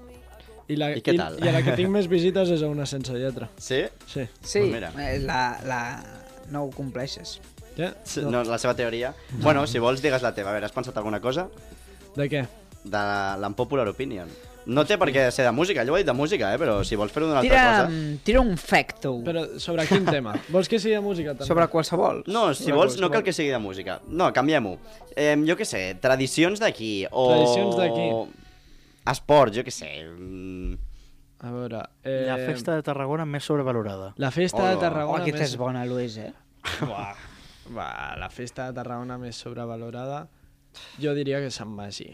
Speaker 4: I, la,
Speaker 2: I què tal?
Speaker 4: I, I a la que tinc més visites és a una sense lletra.
Speaker 2: sí?
Speaker 4: Sí.
Speaker 3: Sí,
Speaker 2: Pues mira.
Speaker 3: eh, la, la... no ho compleixes.
Speaker 4: Ja?
Speaker 2: Sí, no, la seva teoria. Bueno, si vols, digues la teva. A veure, has pensat alguna cosa?
Speaker 4: De què?
Speaker 2: De la- l'unpopular opinion. No té per què ser de música, ell ho ha dit de música, eh? Però si vols fer-ho d'una altra
Speaker 3: Tira,
Speaker 2: cosa...
Speaker 3: mm, tira un facto
Speaker 4: Però sobre quin tema? Vols que sigui de música també?
Speaker 3: sobre qualsevol.
Speaker 2: No, si
Speaker 4: Sobre
Speaker 2: vols, no
Speaker 4: qualsevol.
Speaker 2: cal que sigui de música. No, canviem-ho. Eh, jo què sé, tradicions d'aquí, o...
Speaker 4: Tradicions d'aquí.
Speaker 2: Esport, jo què sé. mm,
Speaker 4: A veure... Eh,
Speaker 5: La festa de Tarragona més sobrevalorada.
Speaker 4: La festa
Speaker 2: Hola.
Speaker 4: de
Speaker 3: Oh,
Speaker 4: Tarragona
Speaker 3: aquesta
Speaker 4: més...
Speaker 3: és bona, Luis, eh?
Speaker 4: Buah. Va, la festa de Tarragona més sobrevalorada jo diria que Sant Magí.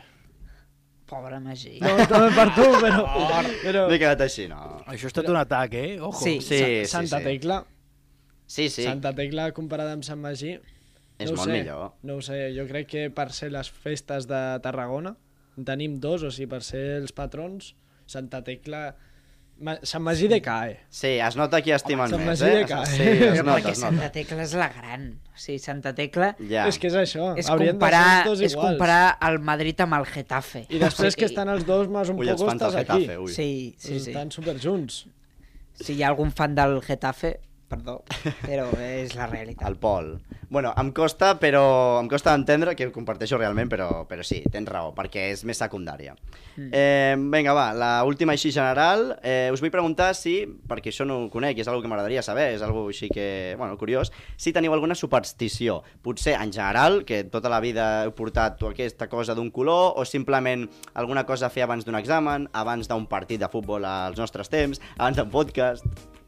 Speaker 3: Pobre Magí.
Speaker 4: No, també per tu, però... però...
Speaker 2: M'he quedat així, no.
Speaker 5: Això ha estat un atac, eh? Ojo.
Speaker 3: Sí.
Speaker 2: Sí, sí,
Speaker 4: Santa
Speaker 2: sí.
Speaker 4: Tecla,
Speaker 2: Sí, sí,
Speaker 4: Santa Tecla comparada amb Sant Magí,
Speaker 2: és
Speaker 4: no ho
Speaker 2: molt
Speaker 4: sé,
Speaker 2: millor.
Speaker 4: No ho sé, jo crec que per ser les festes de Tarragona, tenim dos, o sigui, per ser els patrons, Santa Tecla... Ma... Sant Magí decae.
Speaker 2: Sí, es nota qui estimen
Speaker 4: Sant
Speaker 2: més,
Speaker 4: Magí
Speaker 2: eh?
Speaker 4: de ca-
Speaker 2: Sí, es
Speaker 3: Però
Speaker 2: nota,
Speaker 3: perquè
Speaker 2: es
Speaker 3: Santa
Speaker 2: nota.
Speaker 3: Tecla és la gran. O sigui, Santa Tecla
Speaker 2: Ja.
Speaker 4: És que és això,
Speaker 3: és
Speaker 4: haurien
Speaker 3: comparar,
Speaker 4: de ser els dos
Speaker 3: és
Speaker 4: iguals.
Speaker 3: comparar el Madrid amb el Getafe.
Speaker 4: I després que estan els dos més un
Speaker 2: Ui, els
Speaker 4: poc
Speaker 2: fans del
Speaker 4: estàs aquí.
Speaker 2: Getafe, ui.
Speaker 3: Sí, sí, sí.
Speaker 4: Estan superjunts.
Speaker 3: Si hi ha algun fan del Getafe, perdó, però és la realitat.
Speaker 2: El Pol. Bueno, em costa, però em costa entendre que ho comparteixo realment, però, però sí, tens raó, perquè és més secundària.
Speaker 3: Mm.
Speaker 2: Eh, vinga, va, la última així general. Eh, us vull preguntar si, perquè això no ho conec i és una que m'agradaria saber, és una així que, bueno, curiós, si teniu alguna superstició. Potser en general, que tota la vida heu portat aquesta cosa d'un color, o simplement alguna cosa a fer abans d'un examen, abans d'un partit de futbol als nostres temps, abans d'un podcast...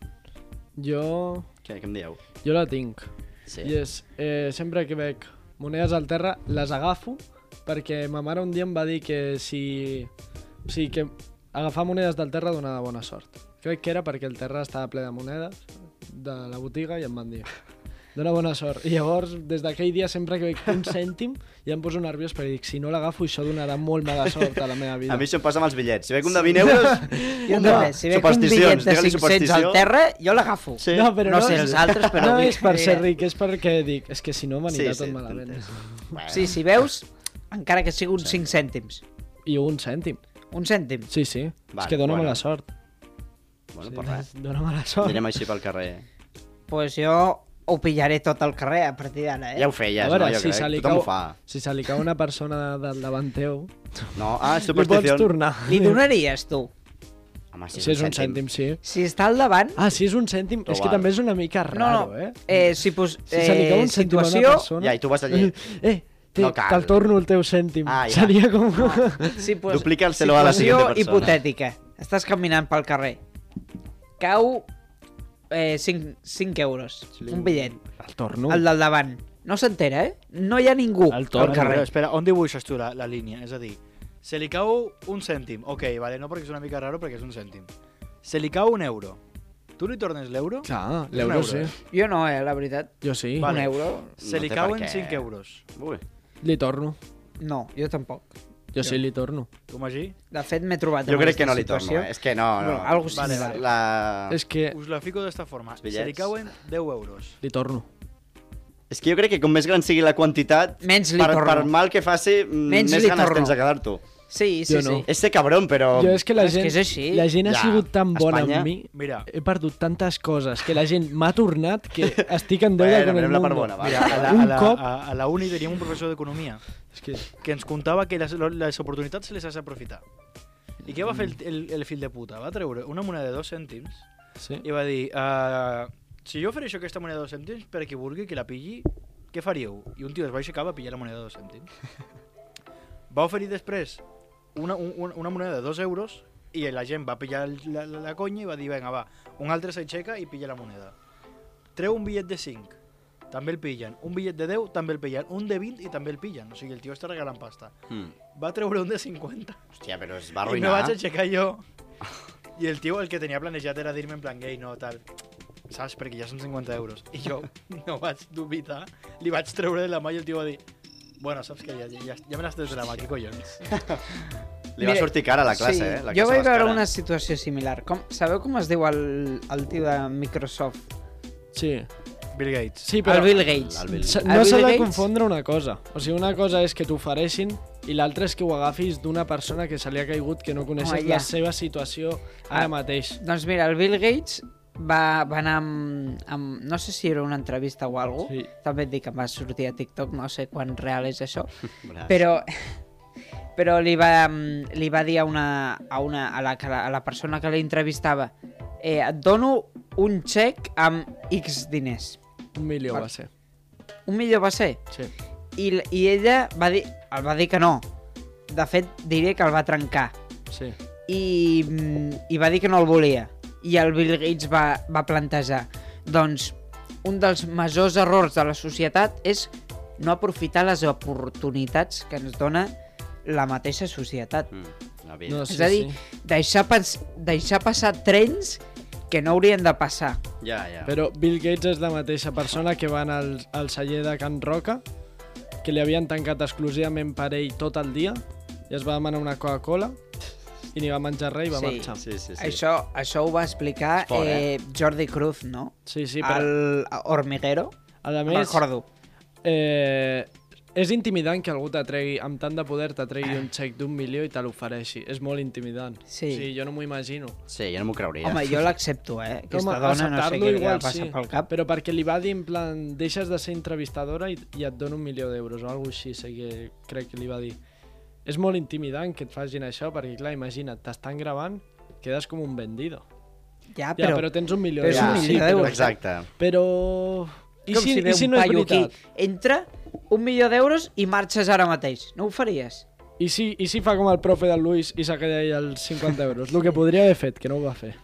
Speaker 4: Jo...
Speaker 2: Què, què em dieu?
Speaker 4: Jo la tinc.
Speaker 2: Sí.
Speaker 4: I és, eh, sempre que veig monedes al terra, les agafo, perquè ma mare un dia em va dir que si... O sigui, que agafar monedes del terra donava bona sort. Crec que era perquè el terra estava ple de monedes de la botiga i em van dir dona bona sort. I llavors, des d'aquell dia, sempre que veig un cèntim, ja em poso nerviós perquè dic, si no l'agafo, això donarà molt mala sort a la meva vida.
Speaker 2: A mi això em passa amb els bitllets. Si veig un de vint euros...
Speaker 3: Jo
Speaker 2: home,
Speaker 3: també, si veig un bitllet de
Speaker 2: digue-li
Speaker 3: cinc cents al terra, jo l'agafo.
Speaker 2: Sí.
Speaker 4: No, però
Speaker 3: No
Speaker 4: no,
Speaker 3: sé els altres, però
Speaker 4: no
Speaker 3: vull
Speaker 4: és per
Speaker 3: dir-
Speaker 4: ser ric, és perquè dic, és que si no m'anirà
Speaker 2: Sí, sí,
Speaker 4: tot malament.
Speaker 2: Bueno.
Speaker 3: Sí, si veus, encara que sigui uns cinc cèntims.
Speaker 4: I un cèntim.
Speaker 3: Un cèntim.
Speaker 4: Sí, sí.
Speaker 2: Vale,
Speaker 4: és que dona
Speaker 2: bueno.
Speaker 4: mala sort.
Speaker 2: Bueno,
Speaker 4: Sí,
Speaker 2: per res.
Speaker 4: Dona mala sort.
Speaker 2: Anirem així pel carrer.
Speaker 3: Pues jo ho pillaré tot al carrer a partir d'ara, eh?
Speaker 2: Ja ho feies,
Speaker 4: A veure,
Speaker 2: no? Jo
Speaker 4: si
Speaker 2: crec.
Speaker 4: se li
Speaker 2: Tothom
Speaker 4: cau-
Speaker 2: ho fa.
Speaker 4: Si se li cau una persona del davant teu,
Speaker 2: No? Ah,
Speaker 4: li pots
Speaker 2: superstició.
Speaker 4: tornar.
Speaker 3: Li donaries, tu?
Speaker 2: Home,
Speaker 4: Si és un cèntim, sí.
Speaker 3: Si està al davant...
Speaker 4: Ah, si és un cèntim, és que
Speaker 2: Igual.
Speaker 4: també és una mica
Speaker 3: No,
Speaker 4: raro,
Speaker 3: no,
Speaker 4: eh?
Speaker 3: eh, si pos...
Speaker 4: Si se li cau
Speaker 3: eh,
Speaker 4: un cèntim a una
Speaker 3: situació...
Speaker 4: persona...
Speaker 2: Ja, i tu vas allí.
Speaker 4: Eh, té,
Speaker 2: No cal.
Speaker 4: te'l torno el teu cèntim.
Speaker 2: Ah, ja.
Speaker 4: Seria com...
Speaker 3: Sí, pues,
Speaker 2: Duplica'l-selo a la
Speaker 3: situació
Speaker 2: siguiente persona.
Speaker 3: hipotètica. Estàs caminant pel carrer. Cau eh, cinc euros. Un bitllet.
Speaker 4: El torno.
Speaker 3: El del davant. No s'entera, eh? No hi ha ningú
Speaker 4: El
Speaker 3: al
Speaker 4: torno.
Speaker 3: carrer.
Speaker 5: Però, espera, on dibuixes tu la, la línia? És a dir, se li cau un cèntim. Ok, vale, no perquè és una mica raro, perquè és un cèntim. Se li cau un euro. Tu li tornes l'euro?
Speaker 4: Clar,
Speaker 5: És un
Speaker 4: l'euro
Speaker 5: euro,
Speaker 4: sí.
Speaker 5: eh?
Speaker 3: Jo no, eh, la veritat.
Speaker 4: Jo sí.
Speaker 5: Vale.
Speaker 3: Un euro?
Speaker 5: Se
Speaker 2: No
Speaker 5: li
Speaker 2: té
Speaker 5: cauen
Speaker 2: per què.
Speaker 5: cinc euros.
Speaker 2: Ui.
Speaker 4: Li torno.
Speaker 3: No, jo tampoc.
Speaker 4: Jo sí li torno.
Speaker 5: Tu, Magí?
Speaker 3: De fet, m'he trobat
Speaker 2: Jo
Speaker 3: en
Speaker 2: crec que no
Speaker 3: aquesta
Speaker 2: li torno,
Speaker 3: situació.
Speaker 2: eh? És que no, no.
Speaker 3: Bueno, algo
Speaker 5: Vale,
Speaker 3: similar.
Speaker 5: vale.
Speaker 2: La...
Speaker 4: És que
Speaker 5: Us la fico d'esta forma.
Speaker 2: Els
Speaker 5: Se li
Speaker 2: bitllets.
Speaker 5: cauen deu euros.
Speaker 4: li torno.
Speaker 2: És que jo crec que com més gran sigui la quantitat,
Speaker 3: Menys li
Speaker 2: per,
Speaker 3: torno.
Speaker 2: per mal que faci, mm,
Speaker 3: Menys
Speaker 2: més
Speaker 3: li
Speaker 2: ganes
Speaker 3: torno.
Speaker 2: tens de quedar-t'ho.
Speaker 3: Sí, sí,
Speaker 4: Jo no.
Speaker 3: sí.
Speaker 2: És ser cabron, però...
Speaker 4: Jo és que la
Speaker 3: És
Speaker 4: gent,
Speaker 3: que és així.
Speaker 4: la gent ha
Speaker 2: Ja,
Speaker 4: sigut tan bona
Speaker 2: Espanya-
Speaker 4: amb mi,
Speaker 5: Mira,
Speaker 4: he perdut tantes coses, que la gent m'ha tornat que estic en deuda
Speaker 2: Bueno,
Speaker 4: con el
Speaker 2: mirem la
Speaker 4: mundo.
Speaker 2: part bona, va.
Speaker 5: mira a, la,
Speaker 4: Un
Speaker 5: a, la,
Speaker 4: cop-
Speaker 5: a, a la uni teníem un professor d'economia
Speaker 4: És que...
Speaker 5: que ens contava que les, les oportunitats se les has d'aprofitar. I què va fer el, el, el fill de puta? Va treure una moneda de dos cèntims
Speaker 4: Sí.
Speaker 5: i va dir uh, si jo ofereixo aquesta moneda de dos cèntims per a qui vulgui que la pilli, què faríeu? I un tio es va aixecar va pillar la moneda de dos cèntims. Va oferir després una, un, una moneda de dos euros i la gent va pillar la, la, la conya i va dir, vinga, va, un altre s'aixeca i pilla la moneda. Treu un bitllet de cinc, també el pillen. Un bitllet de deu, també el pillen. Un de vint i també el pillen. O sigui, el tio està regalant pasta.
Speaker 2: Mm.
Speaker 5: Va treure un de cinquanta.
Speaker 2: Hòstia, però es va
Speaker 5: I me
Speaker 2: arruïnar.
Speaker 5: vaig aixecar jo. I el tio el que tenia planejat era dir-me en plan gay, no, tal. Saps? Perquè ja són cinquanta euros. I jo no vaig dubitar. Li vaig treure de la mà i el tio va dir bueno, saps que ja, ja, ja me l'has tret de la mà, què collons?
Speaker 2: Li va
Speaker 3: Mira,
Speaker 2: sortir cara a la classe,
Speaker 3: sí,
Speaker 2: eh? La
Speaker 3: jo
Speaker 2: classe
Speaker 3: vaig
Speaker 2: a
Speaker 3: veure
Speaker 2: l'escara.
Speaker 3: una situació similar. Com, sabeu com es diu el, el tio de Microsoft?
Speaker 4: Sí.
Speaker 5: Bill Gates.
Speaker 4: Sí,
Speaker 3: Però...
Speaker 4: però
Speaker 3: El Bill Gates.
Speaker 2: El Bill-
Speaker 4: s-
Speaker 3: El
Speaker 4: no
Speaker 3: Bill
Speaker 4: s'ha de
Speaker 3: Gates-
Speaker 4: confondre una cosa. O sigui, una cosa és que t'ofereixin i l'altra és que ho agafis d'una persona que se li ha caigut que no coneixes
Speaker 3: Home, ja.
Speaker 4: la seva situació ara
Speaker 3: Ah.
Speaker 4: mateix.
Speaker 3: Doncs mira, el Bill Gates va, va anar amb, amb... No sé si era una entrevista o alguna cosa.
Speaker 4: Sí.
Speaker 3: També et dic que em va sortir a TikTok, no sé quan real és això.
Speaker 2: Bràs.
Speaker 3: Però, però li, va, li va dir a, una, a, una, a, la, a la persona que l'entrevistava eh, et dono un xec amb X diners.
Speaker 4: Un milió
Speaker 3: Va.
Speaker 4: va ser.
Speaker 3: Un milió va ser?
Speaker 4: Sí.
Speaker 3: I, i ella va dir, el va dir que no. De fet, diré que el va trencar.
Speaker 4: Sí.
Speaker 3: I, i va dir que no el volia. I el Bill Gates va, va plantejar, doncs, un dels majors errors de la societat és no aprofitar les oportunitats que ens dona la mateixa societat.
Speaker 2: Mm, la vida.
Speaker 4: No,
Speaker 3: És
Speaker 4: sí,
Speaker 3: a dir,
Speaker 4: sí.
Speaker 3: deixar, pas, deixar passar trens que no haurien de passar.
Speaker 2: Ja, ja.
Speaker 4: Però Bill Gates és la mateixa persona que va anar al, al celler de Can Roca, que li havien tancat exclusivament per ell tot el dia, i es va demanar una Coca-Cola, i ni va menjar res i va
Speaker 3: Sí.
Speaker 4: marxar.
Speaker 2: Sí, sí, sí.
Speaker 3: Això, això ho va explicar
Speaker 2: És fort,
Speaker 3: eh, Jordi Cruz, no?
Speaker 4: Sí, sí, però
Speaker 3: El Hormiguero.
Speaker 4: a
Speaker 3: No
Speaker 4: més,
Speaker 3: me'n recordo.
Speaker 4: eh, és intimidant que algú t'atregui, amb tant de poder, t'atregui un xec d'un milió i te l'ofereixi. És molt intimidant.
Speaker 3: Sí.
Speaker 4: O sigui, jo no m'ho imagino.
Speaker 2: Sí, jo no m'ho creuria.
Speaker 3: Home, jo l'accepto, eh? Aquesta
Speaker 4: Home,
Speaker 3: dona no sé
Speaker 4: acceptar-lo
Speaker 3: què li va
Speaker 4: igual,
Speaker 3: passar
Speaker 4: sí,
Speaker 3: pel cap.
Speaker 4: però perquè li va dir en plan deixes de ser entrevistadora i, i et dono un milió d'euros o alguna així, sé que crec que li va dir. És molt intimidant que et facin això perquè, clar, imagina't, t'estan gravant, quedes com un vendido.
Speaker 3: Ja,
Speaker 4: Ja,
Speaker 3: però,
Speaker 4: però tens un milió
Speaker 3: però és
Speaker 2: Ja,
Speaker 3: un
Speaker 4: d'euros.
Speaker 3: milió
Speaker 4: Sí,
Speaker 3: d'euros.
Speaker 2: Exacte.
Speaker 4: però... I
Speaker 3: com
Speaker 4: si,
Speaker 3: si ve
Speaker 4: i si
Speaker 3: un
Speaker 4: no és
Speaker 3: paio
Speaker 4: veritat?
Speaker 3: aquí, entra un milió d'euros i marxes ara mateix. No ho faries?
Speaker 4: I si, I si fa com el profe del Luis i s'ha quedat ell els cinquanta euros? El que podria haver fet, que no ho va fer.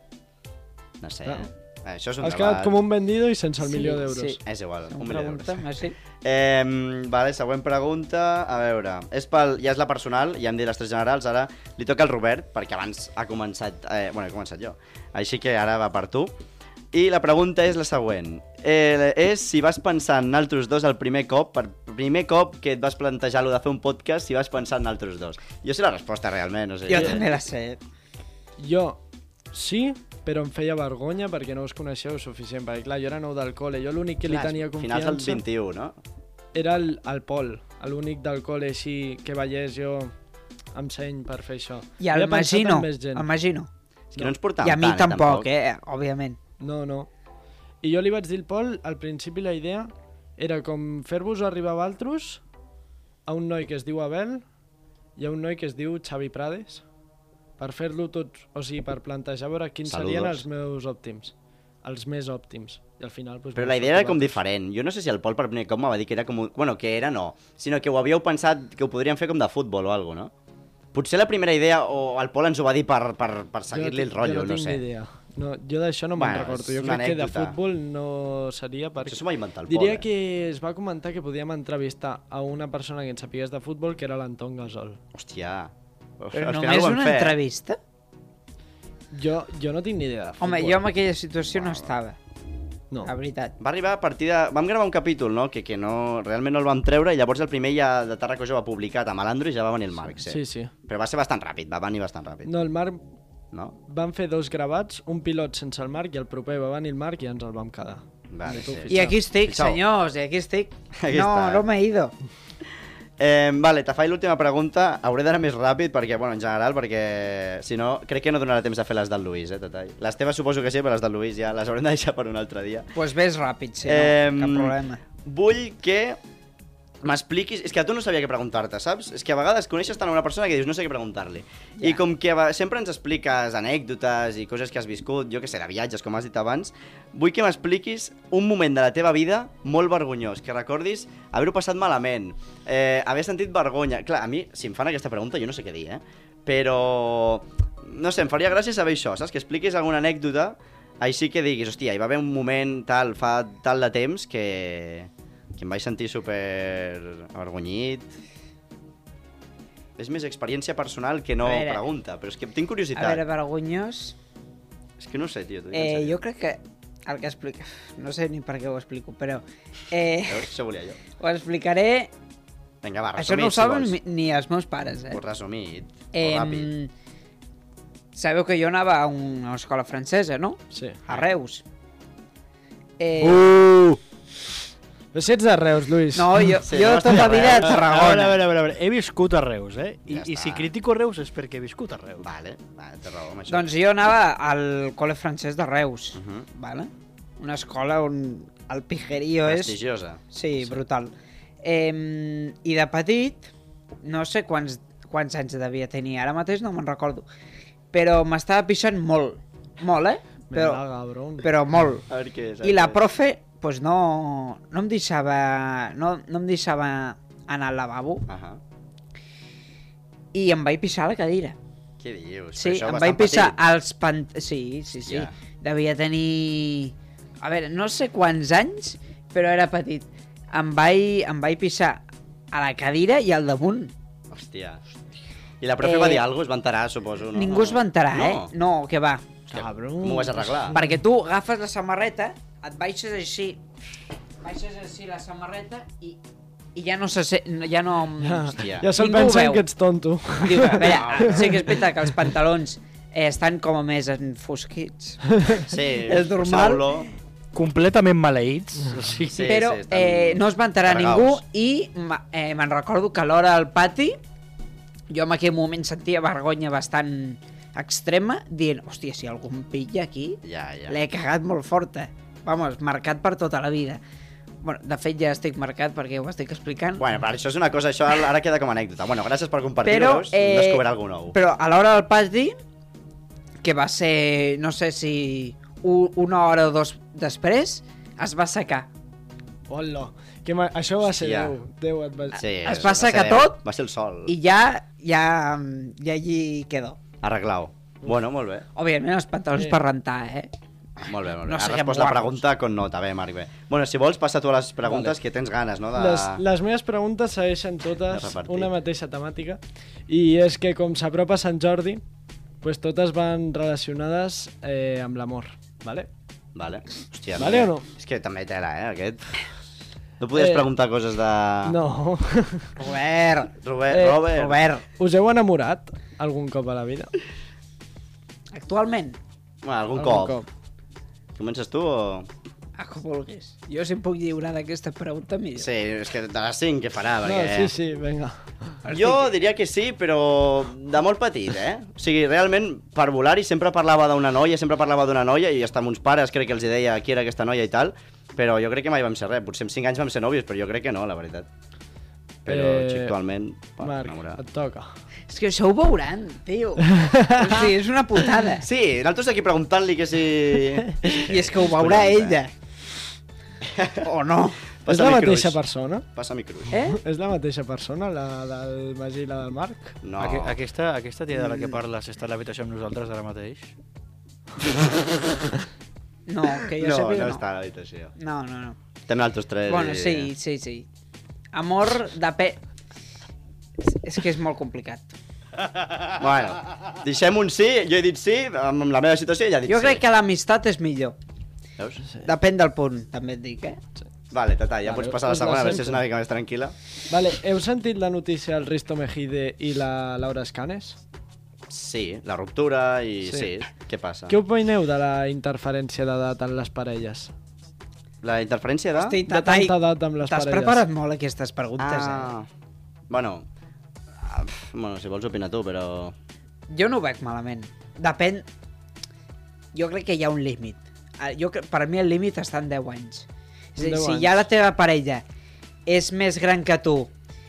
Speaker 2: No sé.
Speaker 4: Clar.
Speaker 2: Eh, Això és un
Speaker 4: Has
Speaker 2: debat.
Speaker 4: quedat com un vendido i sense el
Speaker 3: Sí,
Speaker 4: milió d'euros.
Speaker 3: sí.
Speaker 2: És igual, un
Speaker 3: Em
Speaker 2: milió d'euros.
Speaker 3: pregunta, sí.
Speaker 2: Eh, vale, següent pregunta. A veure, és pel, ja és la personal, ja hem dit les tres generals, ara li toca al Robert, perquè abans ha començat... Eh, bueno, he començat jo. Així que ara va per tu. I la pregunta és la següent. Eh, és si vas pensar en altres dos el primer cop, per primer cop que et vas plantejar lo de fer un podcast, si vas pensar en altres dos. Jo sé la resposta realment, no sé.
Speaker 3: Jo també la sé.
Speaker 4: Jo sí, però em feia vergonya perquè no us coneixeu suficient, perquè clar, jo era nou del col·le, jo l'únic que li
Speaker 2: Clar,
Speaker 4: tenia
Speaker 2: finals del
Speaker 4: confiança
Speaker 2: vint-i-u, no?
Speaker 4: era el, el Pol, l'únic del col·le així que veiés jo amb seny per fer això.
Speaker 3: I el
Speaker 4: Havia pensat en
Speaker 3: Magino,
Speaker 4: més gent.
Speaker 3: el Magino.
Speaker 2: És que no ens portàvem
Speaker 3: I a mi
Speaker 2: tant,
Speaker 3: tampoc, eh, òbviament.
Speaker 4: No, no. I jo li vaig dir al Pol, al principi la idea era com fer-vos arribar a Valtros a un noi que es diu Abel i a un noi que es diu Xavi Prades per fer-lo tots, o sigui, per plantejar a veure quins
Speaker 2: Saludos.
Speaker 4: serien els meus òptims, els més òptims. I al final... Doncs,
Speaker 2: Però
Speaker 4: vam
Speaker 2: la idea era
Speaker 4: sortir
Speaker 2: com
Speaker 4: Valtros.
Speaker 2: diferent. Jo no sé si el Pol per primer cop me va dir que era com... un- Bueno, que era no, sinó que ho havíeu pensat que ho podríem fer com de futbol o alguna cosa, no? Potser la primera idea, o el Pol ens ho va dir per, per, per seguir-li el
Speaker 4: Jo
Speaker 2: rotllo,
Speaker 4: no
Speaker 2: no
Speaker 4: tinc
Speaker 2: sé.
Speaker 4: ni idea. No, jo d'això no me'n
Speaker 2: Bueno,
Speaker 4: recordo.
Speaker 2: és
Speaker 4: Jo
Speaker 2: una
Speaker 4: crec que de
Speaker 2: anècdota.
Speaker 4: futbol no seria perquè...
Speaker 2: Això s'ho va inventar el Pol,
Speaker 4: Diria
Speaker 2: eh?
Speaker 4: que es va comentar que podíem entrevistar a una persona que en sapigués de futbol, que era l'Anton Gasol.
Speaker 2: Hòstia.
Speaker 3: Però
Speaker 2: Al final
Speaker 3: només
Speaker 2: ho vam
Speaker 3: una
Speaker 2: fer, eh?
Speaker 3: entrevista?
Speaker 4: Jo, jo no tinc ni idea de futbol.
Speaker 3: Home, jo en aquella situació no estava,
Speaker 4: No.
Speaker 3: la veritat.
Speaker 2: Va arribar a partir de... Vam gravar un capítol, no?, que, que no, realment no el vam treure, i llavors el primer ja de Tarraco ja va publicat a Malandro i ja va venir el Marc, sí.
Speaker 4: Sí, sí.
Speaker 2: Però va ser bastant ràpid, va venir bastant ràpid,
Speaker 4: No, el Marc...
Speaker 2: no?
Speaker 4: Van fer dos gravats, un pilot sense el Marc i el proper va venir el Marc i ja ens el vam quedar.
Speaker 2: Vale,
Speaker 4: I tu,
Speaker 2: sí.
Speaker 3: I aquí estic,
Speaker 2: Fixeu.
Speaker 3: senyors, i aquí estic.
Speaker 2: Aquí
Speaker 3: no,
Speaker 2: està.
Speaker 3: no m'he ido.
Speaker 2: Eh, vale, te faig l'última pregunta. Hauré d'anar més ràpid perquè, bueno, en general, perquè si no, crec que no donarà temps de fer les del Lluís, eh, Tatall. Les teves suposo que sí, però les del Lluís ja les haurem de deixar per un altre dia.
Speaker 3: Doncs pues ves ràpid, sí,
Speaker 2: Eh,
Speaker 3: no, cap problema.
Speaker 2: Vull que m'expliquis... És que a tu no sabia què preguntar-te, saps? És que a vegades coneixes tant a una persona que dius no sé què preguntar-li.
Speaker 3: Ja.
Speaker 2: I com que a- sempre ens expliques anècdotes i coses que has viscut, jo que sé, de viatges, com has dit abans, vull que m'expliquis un moment de la teva vida molt vergonyós, que recordis haver-ho passat malament, eh, haver sentit vergonya. Clar, a mi, si em fan aquesta pregunta, jo no sé què dir, eh? Però... No sé, em faria gràcia saber això, saps? Que expliquis alguna anècdota, així que diguis, hòstia, hi va haver un moment tal, fa tal de temps que... que em vaig sentir super avergonyit. És més experiència personal que no
Speaker 3: A veure.
Speaker 2: pregunta, però és que tinc curiositat.
Speaker 3: A veure, vergonyós...
Speaker 2: És que no sé, tio. t'ho dic en
Speaker 3: Eh,
Speaker 2: sèrio.
Speaker 3: jo crec que el que explica... No sé ni per què ho explico, però... Eh,
Speaker 2: Veus? Això volia jo.
Speaker 3: ho explicaré...
Speaker 2: Vinga, va,
Speaker 3: Això
Speaker 2: resumit,
Speaker 3: no ho saben
Speaker 2: si
Speaker 3: ni,
Speaker 2: vols.
Speaker 3: ni els meus pares, eh?
Speaker 2: Pues resumit,
Speaker 3: Eh,
Speaker 2: o ràpid.
Speaker 3: sabeu que jo anava a una escola francesa, no?
Speaker 4: Sí.
Speaker 3: A Reus. Eh,
Speaker 4: Uh! Però si ets de Reus, Lluís.
Speaker 3: no, jo,
Speaker 2: Sí,
Speaker 3: jo
Speaker 2: no
Speaker 3: tota
Speaker 2: estic
Speaker 3: la
Speaker 2: a
Speaker 3: vida a
Speaker 2: Reus.
Speaker 5: A veure, a
Speaker 3: Tarragona.
Speaker 5: veure, a veure, a veure. He viscut a Reus, eh? I,
Speaker 2: Ja
Speaker 5: i si
Speaker 2: està.
Speaker 5: critico Reus és perquè he viscut a Reus.
Speaker 2: Vale, va, té raó amb això.
Speaker 3: Doncs jo anava al col·le francès de Reus,
Speaker 2: Uh -huh.
Speaker 3: vale? Una escola on el pijerío és...
Speaker 2: Prestigiosa.
Speaker 3: Sí, brutal. Eh, I de petit, no sé quants, quants anys devia tenir, ara mateix no me'n recordo, però m'estava pixant molt, molt, eh? Però,
Speaker 4: Mira, cabron.
Speaker 3: però molt.
Speaker 2: A veure què és. a
Speaker 3: I
Speaker 2: veure
Speaker 3: la
Speaker 2: què és.
Speaker 3: profe, pues no, no em deixava, no, no em deixava anar al lavabo
Speaker 2: Ahà.
Speaker 3: i em vaig pixar a la cadira.
Speaker 2: Què dius?
Speaker 3: Sí,
Speaker 2: Però això
Speaker 3: em
Speaker 2: bastant
Speaker 3: vaig pixar
Speaker 2: petit.
Speaker 3: als pant... Sí, sí, sí.
Speaker 2: Ja.
Speaker 3: Devia tenir... A veure, no sé quants anys, però era petit. Em vaig, em vaig pixar a la cadira i al damunt.
Speaker 2: Hòstia. I la profe
Speaker 3: Eh,
Speaker 2: va dir alguna cosa? Es va enterar, suposo, no?
Speaker 3: Ningú es va enterar,
Speaker 2: no.
Speaker 3: eh? No, que va.
Speaker 4: Cabron.
Speaker 2: M'ho vas arreglar.
Speaker 3: Perquè tu agafes la samarreta, et baixes així, baixes així la samarreta i, i ja no se sent, ja no...
Speaker 2: Hòstia.
Speaker 4: Ja se'l
Speaker 3: Ningú ho
Speaker 4: pensen
Speaker 3: veu.
Speaker 4: que ets tonto.
Speaker 3: Diu, a veure, sí que és veritat que els pantalons eh, estan com a més enfosquits.
Speaker 2: Sí,
Speaker 3: És normal.
Speaker 2: Saulo.
Speaker 5: Completament maleïts. O sigui,
Speaker 2: Sí,
Speaker 3: Però
Speaker 2: sí, estan
Speaker 3: eh, no es va enterar
Speaker 2: carregaus.
Speaker 3: ningú i ma- eh, me'n recordo que a l'hora al pati jo en aquell moment sentia vergonya bastant extrema, dient, hòstia, si algú em pilla aquí,
Speaker 2: Ja, ja.
Speaker 3: l'he cagat molt forta. Vamos, marcat per tota la vida. Bueno, de fet ja estic marcat perquè ho estic explicant.
Speaker 2: Bueno, però això és una cosa, això ara queda com a anècdota. Bueno, gràcies per
Speaker 3: Però,
Speaker 2: compartir-nos,
Speaker 3: eh,
Speaker 2: hem descobert alguna nou.
Speaker 3: Però a l'hora del pati, que va ser, no sé si u- una hora o dos després, es va secar.
Speaker 4: Hola. Que ma... Això va ser
Speaker 2: Hòstia.
Speaker 4: Déu. Déu et va...
Speaker 2: Sí,
Speaker 3: es
Speaker 2: va
Speaker 3: va
Speaker 2: ser
Speaker 3: secar
Speaker 2: Déu.
Speaker 3: tot
Speaker 2: Va ser el sol.
Speaker 3: I ja, ja, ja allí quedó.
Speaker 2: Arreglau. Bueno, molt bé.
Speaker 3: Òbviament els pantalons
Speaker 4: Sí.
Speaker 3: per rentar, eh?
Speaker 2: Molt bé, molt bé.
Speaker 3: No
Speaker 2: Has
Speaker 3: siguem
Speaker 2: respost la
Speaker 3: guarros.
Speaker 2: pregunta con nota. Bé, Marc, bé. Bueno, si vols, passa tu a les preguntes
Speaker 4: Vale.
Speaker 2: que tens ganes, no? De...
Speaker 4: Les, les meves preguntes segueixen
Speaker 2: De
Speaker 4: totes
Speaker 2: repartir.
Speaker 4: una mateixa temàtica i és que com s'apropa Sant Jordi pues totes van relacionades eh, amb l'amor, ¿vale?
Speaker 2: Vale. Hòstia,
Speaker 4: Vale o no?
Speaker 2: És que també tela, eh, aquest. No podies
Speaker 4: Eh,
Speaker 2: preguntar coses de...
Speaker 4: No.
Speaker 3: Robert,
Speaker 2: Robert,
Speaker 4: Eh,
Speaker 2: Robert.
Speaker 3: Robert,
Speaker 4: Us heu enamorat algun cop a la vida?
Speaker 3: actualment,
Speaker 2: Bueno, algun,
Speaker 4: Algun
Speaker 2: cop. Comences tu o...?
Speaker 3: a com vulguis. Jo si em puc lliurar d'aquesta pregunta, millor.
Speaker 2: Sí, és que de les cinc què farà,
Speaker 4: No,
Speaker 2: perquè...
Speaker 4: sí, sí, vinga.
Speaker 2: Jo diria que sí, però de molt petit, eh? O sigui, realment, per volar-hi sempre parlava d'una noia, sempre parlava d'una noia, i hasta amb uns pares crec que els deia qui era aquesta noia i tal, però jo crec que mai vam ser res. Potser amb cinc anys vam ser nòvios, però jo crec que no, la veritat. Però
Speaker 4: Eh,
Speaker 2: eh, actualment... va,
Speaker 4: Marc,
Speaker 2: enamorar.
Speaker 4: et toca.
Speaker 3: És que això ho veuran, tio. O sigui, és una putada.
Speaker 2: Sí, nosaltres aquí preguntant-li que si...
Speaker 3: I és que ho veurà
Speaker 2: Collons,
Speaker 3: ella. O no.
Speaker 4: És la
Speaker 2: mi
Speaker 4: mateixa
Speaker 2: cruix.
Speaker 4: persona?
Speaker 2: Passa-mi cruix.
Speaker 3: Eh?
Speaker 4: És la mateixa persona, la del Magí i la del Marc?
Speaker 2: No.
Speaker 5: Aqu aquesta, aquesta tia de la que parles està a l'habitació amb nosaltres ara mateix?
Speaker 3: No, que jo
Speaker 2: no,
Speaker 3: sàpiga
Speaker 2: no
Speaker 3: no.
Speaker 2: està a l'habitació.
Speaker 3: No, no, no.
Speaker 2: Estem altres tres.
Speaker 3: Bueno,
Speaker 2: i-
Speaker 3: sí, sí, sí. Amor de pe... És que és molt complicat.
Speaker 2: Bueno, deixem un sí, jo he dit sí, amb la meva situació ella ha dit
Speaker 3: Jo
Speaker 2: sí.
Speaker 3: crec que l'amistat és millor.
Speaker 2: Veus?
Speaker 3: Depèn del punt, també et dic, eh?
Speaker 2: Vale, tata, ja
Speaker 4: Vale,
Speaker 2: pots passar a la
Speaker 4: us la
Speaker 2: segona, a veure si és
Speaker 4: sento.
Speaker 2: una mica més tranquil·la.
Speaker 4: Vale, heu sentit la notícia del Risto Mejide i la Laura Escanes?
Speaker 2: Sí, la ruptura i sí.
Speaker 4: Sí.
Speaker 2: sí. Què passa?
Speaker 4: Què opineu de la interferència d'edat en les parelles?
Speaker 2: La interferència de...
Speaker 3: Hosti,
Speaker 4: De
Speaker 3: Tatai,
Speaker 4: tanta edat amb les
Speaker 3: t'has
Speaker 4: parelles.
Speaker 3: preparat molt aquestes preguntes,
Speaker 2: ah,
Speaker 3: eh?
Speaker 2: Bueno, ah, bueno, si vols opinar tu, però...
Speaker 3: Jo no ho veig malament. Depèn... Jo crec que hi ha un límit. Ah, Jo, cre- per mi el límit està en deu anys. És a dir,
Speaker 4: deu
Speaker 3: si
Speaker 4: anys.
Speaker 3: ja la teva parella és més gran que tu,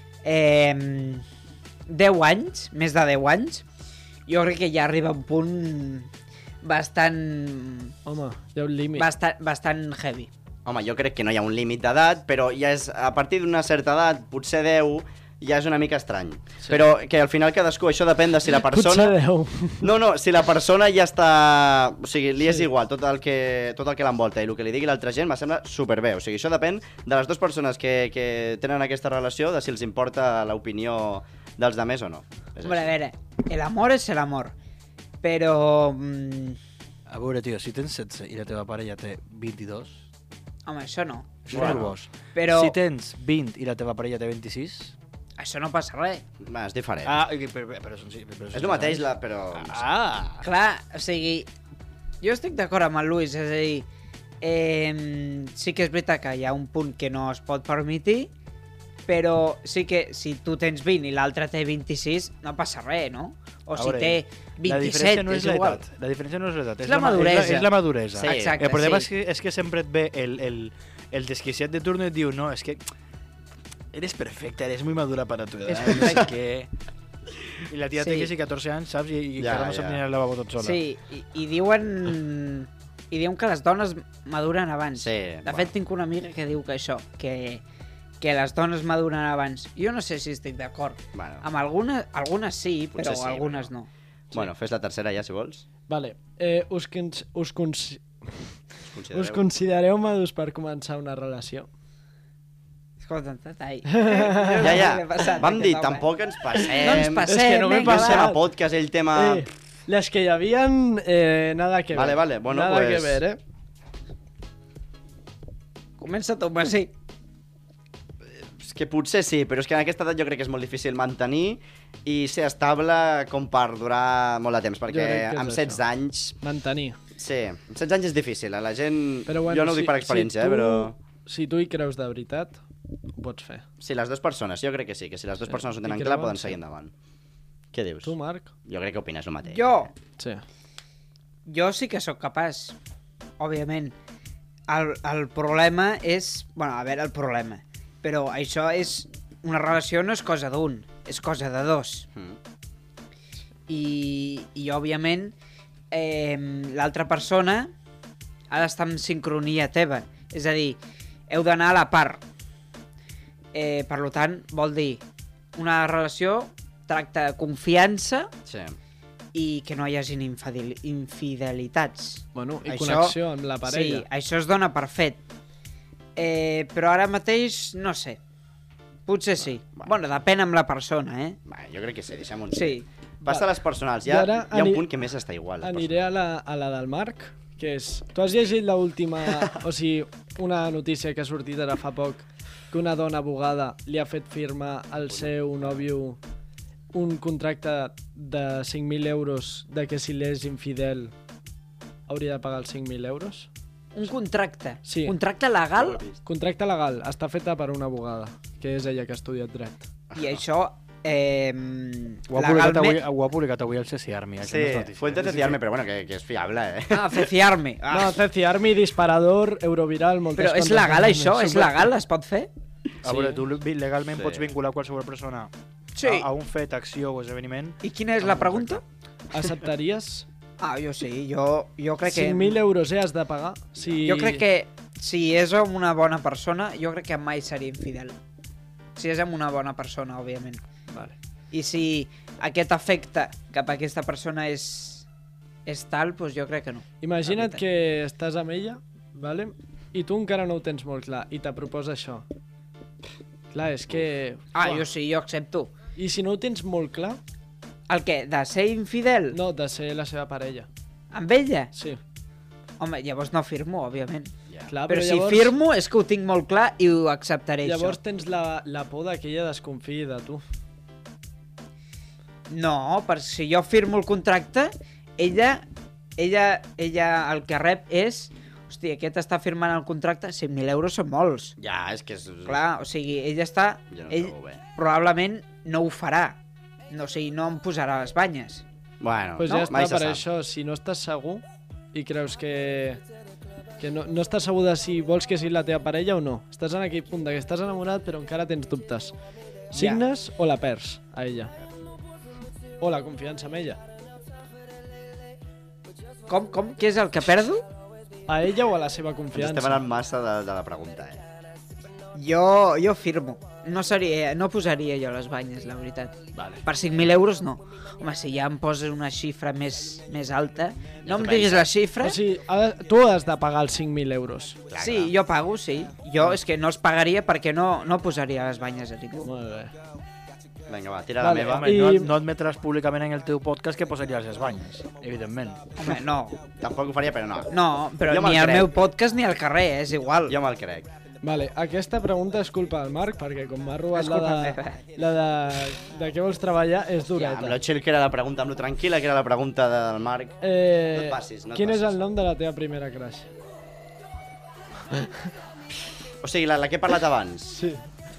Speaker 3: eh, deu anys, més de deu anys, jo crec que ja arriba un punt bastant...
Speaker 4: Home, hi ha un límit.
Speaker 3: bastant, bastant heavy.
Speaker 2: Home, jo crec que no hi ha un límit d'edat, però ja és, a partir d'una certa edat, potser deu, ja és una mica estrany. Sí. Però que al final cadascú, això depèn de si la persona...
Speaker 4: Potser deu.
Speaker 2: No, no, si la persona ja està... O sigui, li és igual tot el que, tot el que l'envolta i el que li digui l'altra gent me sembla superbé. O sigui, això depèn de les dues persones que, que tenen aquesta relació, de si els importa l'opinió dels demés o no. És
Speaker 3: Hombre, a
Speaker 2: així.
Speaker 3: veure, el amor és el amor, però... Mm,
Speaker 5: A veure, tio, si tens setze i la teva parella té vint-i-dos,
Speaker 3: home, això no.
Speaker 5: això
Speaker 2: Bueno,
Speaker 5: és bo.
Speaker 3: però-
Speaker 5: Si tens vint i la teva parella té vint-i-sis...
Speaker 3: Això no passa res.
Speaker 2: Va, és diferent.
Speaker 5: Ah, i- però, però, són, sí, però són
Speaker 2: és el mateix, la, però...
Speaker 5: Ah!
Speaker 3: Clar, o sigui, jo estic d'acord amb el Luis, és a dir, eh, sí que és veritat que hi ha un punt que no es pot permetir, però sí que si tu tens vint i l'altre té vint-i-sis, no passa res, no? O
Speaker 5: A
Speaker 3: si
Speaker 5: veure,
Speaker 3: té
Speaker 5: La
Speaker 3: vint-i-set,
Speaker 5: diferència no és
Speaker 3: és igual.
Speaker 5: l'edat. La diferència no és l'edat.
Speaker 3: És la maduresa.
Speaker 5: És la, és la maduresa.
Speaker 2: Sí.
Speaker 3: Exacte,
Speaker 5: El problema
Speaker 3: sí.
Speaker 5: és, que, és que sempre et ve el, el, el desquiciat de turno i et diu no, és que eres perfecta, eres muy madura para tu edad.
Speaker 3: És
Speaker 5: no sé
Speaker 3: correcte.
Speaker 5: què. I la tia
Speaker 3: Sí.
Speaker 5: té que sí catorze anys, saps? I, i
Speaker 2: Ja,
Speaker 5: encara no
Speaker 2: ja.
Speaker 5: sap ni anar al lavabo tot sola.
Speaker 3: Sí, i, i diuen... I diuen que les dones maduren abans.
Speaker 2: Sí,
Speaker 3: De
Speaker 2: bueno.
Speaker 3: fet, tinc una amiga que diu que això, que, que les dones maduren abans. Jo no sé si estic d'acord.
Speaker 2: Bueno,
Speaker 3: Amb algunes, algunes sí, però
Speaker 2: Potser sí,
Speaker 3: algunes
Speaker 2: però-
Speaker 3: no.
Speaker 2: bueno, fes la tercera ja, si vols.
Speaker 4: Vale, eh, us, cons us, cons
Speaker 2: Considereu.
Speaker 4: us considereu madurs per començar una relació?
Speaker 3: Escolta, tai.
Speaker 2: Ja, ja,
Speaker 3: M'he passat
Speaker 2: vam
Speaker 3: aquest
Speaker 2: dir,
Speaker 3: home.
Speaker 2: tampoc ens passem.
Speaker 3: No ens passem,
Speaker 4: És que no m'he
Speaker 3: vinga,
Speaker 2: Passem
Speaker 3: va.
Speaker 2: a podcast el tema...
Speaker 4: Eh, les que hi havien, eh, nada que ver.
Speaker 2: Vale, vale, bueno,
Speaker 4: nada
Speaker 2: pues-
Speaker 4: que ver, eh?
Speaker 3: Comença tu, Marcí.
Speaker 2: És que potser sí, però és que en aquesta edat jo crec que és molt difícil mantenir i ser estable com per durar molt de temps, perquè
Speaker 4: crec que és
Speaker 2: amb
Speaker 4: això.
Speaker 2: setze anys...
Speaker 4: Mantenir.
Speaker 2: Sí, amb setze anys és difícil, eh? La gent...
Speaker 4: Però bueno,
Speaker 2: jo no ho dic
Speaker 4: si-
Speaker 2: per experiència,
Speaker 4: si
Speaker 2: eh,
Speaker 4: tu,
Speaker 2: però...
Speaker 4: Si tu hi creus de veritat, ho pots fer.
Speaker 2: Sí, les dues persones, jo crec que sí, que si les dues
Speaker 4: Sí,
Speaker 2: persones ho
Speaker 4: i
Speaker 2: tenen
Speaker 4: creuen,
Speaker 2: clar poden
Speaker 4: sí.
Speaker 2: seguir endavant. Què dius?
Speaker 4: Tu, Marc?
Speaker 2: Jo crec que opines el mateix.
Speaker 3: Jo,
Speaker 4: Sí.
Speaker 3: jo sí que sóc capaç, òbviament. El, el problema és... Bueno, a veure, el problema. Però això és... Una relació no és cosa d'un, és cosa de dos.
Speaker 2: Mm.
Speaker 3: I, i òbviament, eh, l'altra persona ha d'estar en sincronia teva. És a dir, heu d'anar a la part. Eh, per tant, vol dir, una relació tracta de confiança
Speaker 2: Sí.
Speaker 3: i que no hi hagin infidel infidelitats.
Speaker 4: Bueno, i
Speaker 3: Això-
Speaker 4: connexió amb la parella.
Speaker 3: Sí, això es dona per fet. Eh, però ara mateix, no sé. Potser sí.
Speaker 2: Bueno.
Speaker 3: Bueno, depèn amb la persona, eh?
Speaker 2: Va, jo crec que sí, deixem-ho
Speaker 3: Sí.
Speaker 2: Passa a les personals,
Speaker 4: I
Speaker 2: ja
Speaker 4: ara
Speaker 2: hi ha un
Speaker 4: ani-
Speaker 2: punt que més està igual. les
Speaker 4: Aniré a la, a la del Marc, que és... Tu has llegit l'última... o sigui, una notícia que ha sortit ara fa poc, que una dona abogada li ha fet firmar al seu nòvio un contracte de cinc mil euros de que si l'és infidel hauria de pagar els cinc mil euros?
Speaker 3: Un contracte.
Speaker 4: Sí.
Speaker 3: Contracte legal,
Speaker 4: Contracte legal, està feta per una abogada, que és ella que ha estudiat dret.
Speaker 3: i això... Eh,
Speaker 5: Ho ha, publicat avui,
Speaker 3: legalment...
Speaker 5: ho ha publicat avui el C C Army.
Speaker 2: Sí, fuente de fiarme, però bueno, que, que és fiable, eh?
Speaker 3: Ah, ceciarme. Ah,
Speaker 4: No, Ceci Army, disparador, Euroviral, moltes
Speaker 3: però és
Speaker 4: quantes
Speaker 3: legal
Speaker 4: coses.
Speaker 3: això? És legal? Es pot fer?
Speaker 5: A veure,
Speaker 4: Sí.
Speaker 5: tu legalment
Speaker 2: Sí.
Speaker 5: pots vincular qualsevol persona
Speaker 3: Sí.
Speaker 5: a, a un fet, acció o esdeveniment.
Speaker 3: I quina és la pregunta?
Speaker 4: Acceptaries?
Speaker 3: Ah, jo sí, jo, jo crec que...
Speaker 4: cinc mil euros, eh, has de pagar? Si...
Speaker 3: Jo crec que si és amb una bona persona, jo crec que mai seria infidel. Si és amb una bona persona, òbviament.
Speaker 4: Vale.
Speaker 3: I si aquest efecte cap a aquesta persona és, és tal, doncs jo crec que no.
Speaker 4: Imagina't
Speaker 3: La veritat.
Speaker 4: que estàs amb ella, vale? I tu encara no ho tens molt clar, i te proposa això. Clar, és que...
Speaker 3: Ah,
Speaker 4: Uah.
Speaker 3: jo sí, jo accepto.
Speaker 4: I si no ho tens molt clar,
Speaker 3: El què? De ser infidel?
Speaker 4: no, de ser la seva parella.
Speaker 3: Amb ella?
Speaker 4: Sí,
Speaker 3: Home, llavors no firmo, òbviament.
Speaker 4: clar,
Speaker 3: Però,
Speaker 4: però,
Speaker 3: si
Speaker 4: llavors,
Speaker 3: firmo és que ho tinc molt clar i ho acceptaré,
Speaker 4: llavors
Speaker 3: això.
Speaker 4: tens la, la por de que ella desconfiï de tu.
Speaker 3: No, per si jo firmo el contracte, ella, ella, ella el que rep és... O hosti, aquest està firmant el contracte, cinc mil euros són molts.
Speaker 2: Ja, és que és...
Speaker 3: Clar, o sigui, ell està...
Speaker 2: Jo no
Speaker 3: ell
Speaker 2: trobo bé.
Speaker 3: probablement no ho farà. No, o sigui, no em posarà les banyes.
Speaker 2: Bueno,
Speaker 4: Pues
Speaker 2: no,
Speaker 4: ja està,
Speaker 2: mai se
Speaker 4: per
Speaker 2: sap.
Speaker 4: això, si no estàs segur i creus que, que no, no estàs segur de si vols que sigui la teva parella o no, estàs en aquell punt de que estàs enamorat però encara tens dubtes. Signes o la perds a ella? O la confiança en ella?
Speaker 3: Com, com? Què és el que perdo?
Speaker 4: A ella o a la seva
Speaker 2: Ens
Speaker 4: confiança?
Speaker 2: estem anant massa de, de la pregunta, eh?
Speaker 3: Jo, jo firmo. No, seria, no posaria jo les banyes, la veritat.
Speaker 4: Vale.
Speaker 3: Per cinc mil euros, no. Home, si ja em poses una xifra més, més alta, no em
Speaker 2: t'ho
Speaker 3: diguis
Speaker 2: penses.
Speaker 3: la xifra.
Speaker 4: O sigui, ha de, tu has de pagar els cinc mil euros.
Speaker 2: Clar,
Speaker 3: Sí,
Speaker 2: clar.
Speaker 3: jo pago, sí. Jo és que no els pagaria perquè no, no posaria les banyes a ningú.
Speaker 4: Molt bé.
Speaker 2: Vinga, va, tira
Speaker 4: Vale,
Speaker 2: la meva.
Speaker 5: Home,
Speaker 4: I-
Speaker 5: no, no admetràs públicament en el teu podcast que posaries les banyes, evidentment.
Speaker 3: Home, no.
Speaker 2: Tampoc ho faria, però no.
Speaker 3: No, però
Speaker 2: Jo me'l
Speaker 3: ni al
Speaker 2: crec.
Speaker 3: meu podcast ni al carrer, eh, és igual.
Speaker 2: Jo me'l crec.
Speaker 4: Vale, aquesta pregunta és culpa del Marc, perquè com m'ha robat
Speaker 3: És
Speaker 4: la,
Speaker 3: culpa
Speaker 4: de,
Speaker 3: meva.
Speaker 4: la de, de què vols treballar és
Speaker 2: Ja, amb lo
Speaker 4: dureta.
Speaker 2: chill que era la pregunta, amb lo tranquil·la que era la pregunta del Marc.
Speaker 4: Eh,
Speaker 2: No et passis, no et
Speaker 4: quin és
Speaker 2: passis.
Speaker 4: el nom de la teva primera crush?
Speaker 2: O sigui, la, la que he parlat abans.
Speaker 4: Sí.